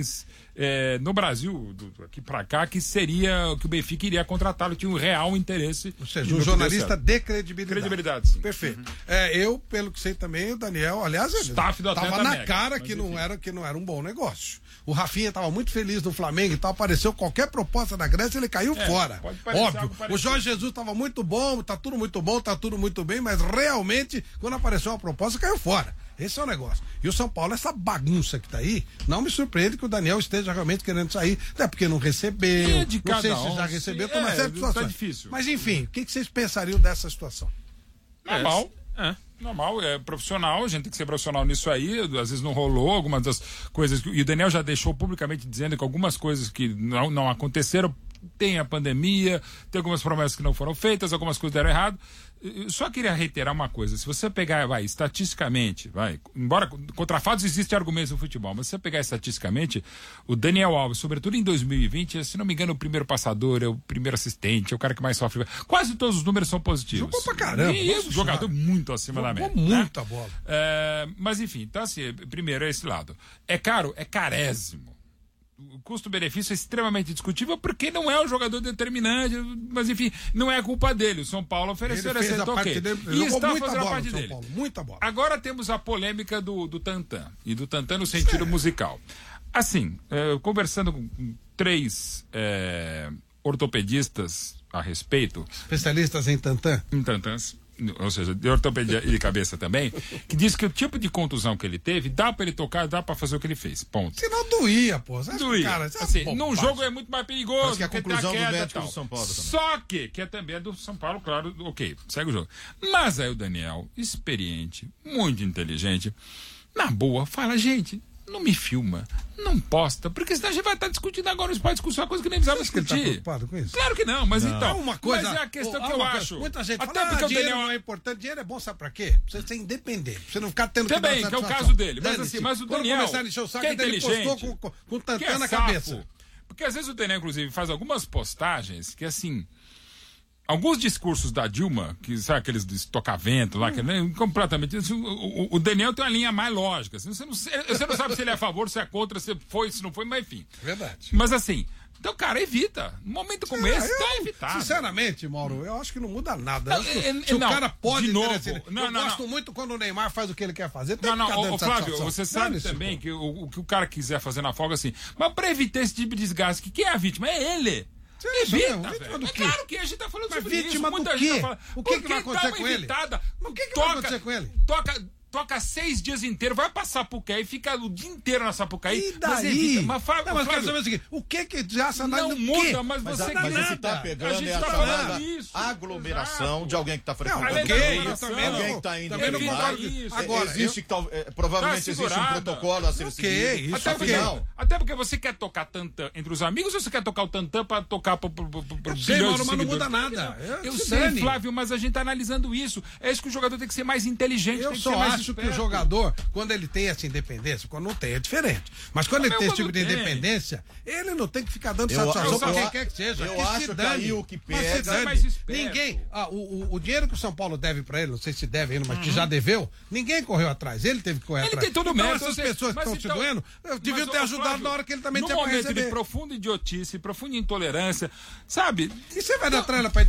é, no Brasil, do, aqui para cá, que seria, que o Benfica iria contratá-lo, tinha um real interesse. Ou seja, um jornalista de credibilidade. Credibilidade, sim. Perfeito. Uhum. É, eu, pelo que sei também, o Daniel, aliás, ele Staff do tava na Mega, cara que não, era, que não era um bom negócio. O Rafinha estava muito feliz no Flamengo e tal, apareceu qualquer proposta da Grécia, ele caiu é, fora. Óbvio. O Jorge Jesus estava muito bom, tá tudo muito bom, tá tudo muito bem, mas realmente, quando apareceu uma proposta, caiu fora. Esse é o negócio. E o São Paulo, essa bagunça que tá aí, não me surpreende que o Daniel esteja realmente querendo sair, até porque não recebeu, é de não sei um, se já recebeu, tem é, uma série de situações. Tá difícil. Mas enfim, o que, que vocês pensariam dessa situação? Normal. É. Normal, é profissional, a gente tem que ser profissional nisso aí, às vezes não rolou algumas das coisas, que, e o Daniel já deixou publicamente dizendo que algumas coisas que não, não aconteceram, tem a pandemia, tem algumas promessas que não foram feitas, algumas coisas deram errado. Eu só queria reiterar uma coisa, se você pegar, vai, estatisticamente, vai, embora contra fatos existem argumentos no futebol, mas se você pegar estatisticamente, o Daniel Alves, sobretudo em dois mil e vinte, se não me engano, o primeiro passador, é o primeiro assistente, é o cara que mais sofre. Quase todos os números são positivos. Jogou pra caramba. E é um jogador muito acima Jogou da média. Jogou muita né? bola. É, mas enfim, então assim, primeiro é esse lado. É caro? É carésimo. O custo-benefício é extremamente discutível porque não é um jogador determinante, mas enfim, não é culpa dele. O São Paulo ofereceu, ele fez aceitou, a parte ok. dele, E está muita fazendo bola, a parte São dele. Paulo, muita bola. Agora temos a polêmica do, do Tantan, e do Tantan no sentido é. musical. Assim, é, conversando com três é, ortopedistas a respeito... Especialistas em Tantan? Em Tantans. Ou seja, de ortopedia e de cabeça também, que diz que o tipo de contusão que ele teve, dá pra ele tocar, dá pra fazer o que ele fez, ponto. Se não doía, pô. Você doía. Cara, assim, é num jogo é muito mais perigoso. Acho que a conclusão queda, do médico tal. do São Paulo também. Só que, que é também do São Paulo, claro, ok, segue o jogo. Mas aí o Daniel, experiente, muito inteligente, na boa, fala, gente, não me filma, não posta, porque senão a gente vai estar discutindo agora, não pode discutir uma coisa que nem precisava discutir. Ele tá preocupado com isso? Claro que não, mas não. então. É uma coisa, mas é a questão oh, que eu coisa, acho. Muita gente Até fala, porque ah, o dinheiro Daniel não é importante. Dinheiro é bom, sabe pra quê? Pra você ser independente, pra você não ficar tendo também, que que é o caso dele. Mas assim, mas o Daniel, começar a encher o saco, que é ele postou com, com, com o Tantan é na sapo, cabeça. Porque às vezes o Daniel, inclusive, faz algumas postagens que, assim... Alguns discursos da Dilma, que sabe aqueles de estocavento lá, hum. que é completamente. Assim, o, o Daniel tem uma linha mais lógica. Assim, você, não, você não sabe se ele é a favor, se é contra, se foi, se não foi, mas enfim. Verdade. Mas assim, então, cara, evita. Num momento como é, esse, eu, tá evitado. Sinceramente, Mauro, eu acho que não muda nada. Não, que, é, se não, o cara pode. De novo, assim, não, eu não, gosto não. muito quando o Neymar faz o que ele quer fazer. Tem não, que não, ô, Flávio, satisfação. você sabe Dane-se, também pô. que o, o que o cara quiser fazer na folga, assim. Mas pra evitar esse tipo de desgaste, que quem é a vítima? É ele. Isso Evita, mesmo, vítima do é quê? claro que a gente tá falando Mas sobre vítima isso. Muita do gente quê? tá falando, O que, que vai porque acontecer dá com uma ele? evitada. O que, que toca, vai acontecer com ele? Toca, toca seis dias inteiros, vai pra Sapucaí, fica o dia inteiro na Sapucaí. E daí? Mas evita. Mas, Fábio, não, mas Flávio, quero saber o seguinte, o que que já essa não do muda, quê? mas Mas, você a, mas nada. esse tá A pegando gente é a tá chamada falando isso. aglomeração Exato. de alguém que está frequentando. Não, Além da ok, aglomeração, eu também não, alguém que tá indo também não demais. concordo. Isso. Agora, existe, eu, tal, é, provavelmente Tá existe um segurada. protocolo a ser Ok, seguido. isso Até porque, Afinal. até porque você quer tocar tantã entre os amigos ou você quer tocar o tantã pra tocar pro, pro, pro, pro Eu sei, bilhões de Mauro, mas não seguidores? muda nada. Eu, Eu sei, dane. Flávio, mas a gente tá analisando isso. É isso que o jogador tem que ser mais inteligente, Eu tem que só ser mais acho que esperto. o jogador, quando ele tem essa independência, quando não tem, é diferente. Mas quando Mas ele tem esse quando tipo de tem. independência, ele não tem que ficar dando Eu- satisfação eu- pra eu- quem quer que seja. eu que acho se que dane. aí o que Mas se pega- dane. mais esperto. Ninguém. Ah, o, o, o dinheiro que o São Paulo deve pra ele, não sei se deve ainda, mas Uhum. que já deveu, ninguém correu atrás. Ele teve que correr Ele atrás. tem todo o então, mérito. essas você- pessoas que mas estão se então- doendo, deviam mas, ter ô, ajudado Flávio, na hora que ele também no tinha pra momento receber. de profunda idiotice, profunda intolerância, sabe? E você vai dar trela pra idiota?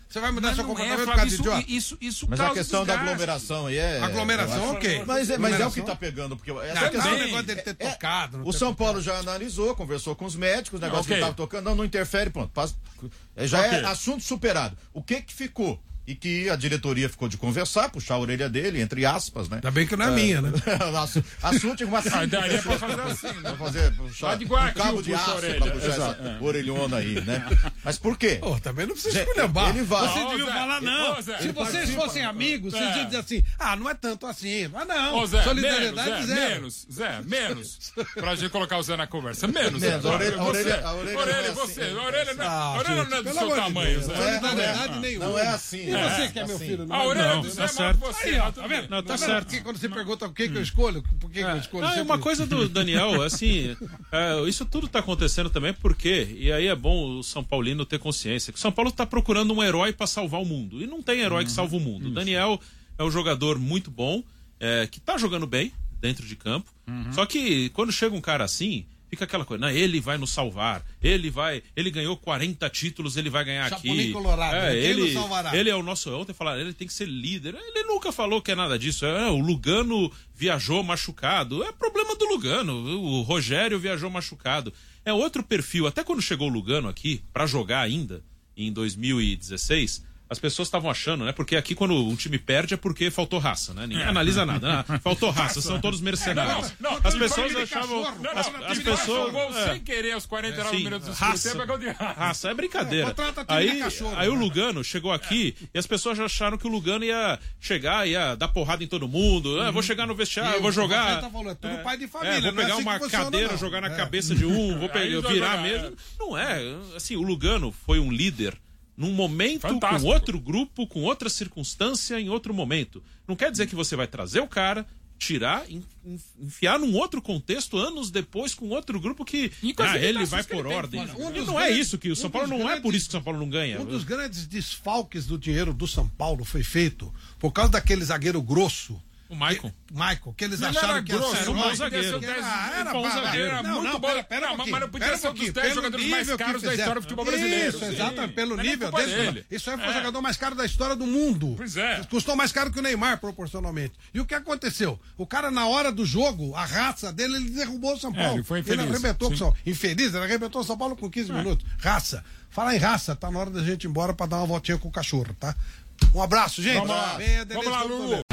Você vai mudar Mas seu não é, comportamento por Flávio, causa de isso, idiota? isso, isso Mas a causa questão da desgaste. aglomeração aí é. Aglomeração, eu acho- ok. Mas é, mas é o que Aglomeração. tá pegando, porque essa Não, questão. não, o negócio dele ter É, tocado. não o ter São tocado. Paulo já analisou, conversou com os médicos, o negócio Ok. que estava tocando, não, não interfere, pronto. passa- é, já Ok. é assunto superado. O que que ficou? E que a diretoria ficou de conversar, puxar a orelha dele, entre aspas, né? Ainda bem que não é minha, né? Nossa, assunto com uma Ah, daria pra fazer assim, né? Pra fazer, puxar Lá de um Guayaquil cabo de puxa a aço orelha. pra puxar Exato, essa orelhona aí, né? Mas por quê? Pô, também não precisa Gente, esculhambar. ele vai. Você Ô, devia Zé, falar, não. ô, Zé, Se ele vocês participa. fossem amigos, vocês É. iam dizer assim, ah, não é tanto assim. Mas não, Ô, Zé, solidariedade menos, Zé, zero. menos, Zé, menos. Pra gente colocar o Zé na conversa. Menos. Menos, Zé. a orelha- a Você. orelha- a orelha não é você. assim. A orelha não é, Ah, a orelha gente, não é do pelo seu amor de tamanho, Deus, Zé. não é- solidariedade não é- nenhuma. não é assim, E não você é que é meu assim. filho? A orelha Não, do Zé tá é maior certo. que você. Aí, ó, mas tá tudo vendo? bem. Não, tá Tá certo. vendo? Porque quando você pergunta o que, que eu escolho, por que, que eu escolho? Não, é sempre uma coisa do Daniel, assim, é, isso tudo tá acontecendo também porque, e aí é bom o São Paulino ter consciência, que o São Paulo tá procurando um herói para salvar o mundo, e não tem herói que salva o mundo. O Daniel é um jogador muito bom, é, que tá jogando bem dentro de campo, só que quando chega um cara assim, fica aquela coisa, não, ele vai nos salvar, ele vai, ele ganhou quarenta títulos, ele vai ganhar Chapolin aqui. Colorado, é, quem ele, nos salvará? ele é o nosso, ontem falaram, ele tem que ser líder. Ele nunca falou que é nada disso. É, o Lugano viajou machucado. É problema do Lugano. O Rogério viajou machucado. É outro perfil. Até quando chegou o Lugano aqui para jogar ainda em dois mil e dezesseis, as pessoas estavam achando, né? Porque aqui quando um time perde é porque faltou raça, né? Ninguém analisa nada. Né? Faltou raça, são todos mercenários. Não, não, as time pessoas de achavam. cachorro. Não, As, não, as time de pessoas. gol é. sem querer aos quarenta e nove Sim, minutos do raça. segundo tempo é gol de raça. Raça, é brincadeira. É, contrata time de aí, cachorro, aí o né? Lugano chegou aqui e as pessoas já acharam que o Lugano ia chegar, ia dar porrada em todo mundo. Ah, vou chegar no vestiário, E eu vou o jogar. Rogério tá falando, é tudo pai de família, É, vou não é pegar assim uma que funciona, cadeira, não. jogar na É. cabeça de um, vou Aí pegar, vai virar jogar, mesmo. Não é. Assim, o Lugano foi um líder num momento, Fantástico. com outro grupo, com outra circunstância, em outro momento. Não quer dizer que você vai trazer o cara, tirar, en- en- enfiar num outro contexto, anos depois, com outro grupo que E com as ah, ele limitações vai que ele por tem. ordem. Olha, um E dos não é grandes- isso que o um São Paulo dos não é por grandes- isso que o São Paulo não ganha. Um dos grandes desfalques do dinheiro do São Paulo foi feito por causa daquele zagueiro grosso. O Maicon. Que- Michael, que eles Não acharam era que ia grosso, ser era um um bom bom zagueiro. zagueiro. Era, era bom bom zagueiro. zagueiro. Não, Não, muito não, bom. pera, pera Não, um mas pouquinho. não podia Pera um ser um dos pouquinho. dez Pelo jogadores mais nível que caros da fizeram. história do futebol brasileiro. Isso, Sim. exatamente. Pelo Não é nem nível culpa dele. dele. Isso aí foi É. o jogador mais caro da história do mundo. Pois é. Custou mais caro que o Neymar, proporcionalmente. E o que aconteceu? O cara, na hora do jogo, a raça dele, ele derrubou o São Paulo. ele foi infeliz. Ele arrebentou com o Sim. São Paulo. Infeliz, ele arrebentou o São Paulo com quinze minutos. Raça. Falar em raça, tá na hora da gente ir embora pra dar uma voltinha com o cachorro, tá? Um abraço, gente. Vamos lá. Venha, Vamos lá, Denise, Lulu. Toledo.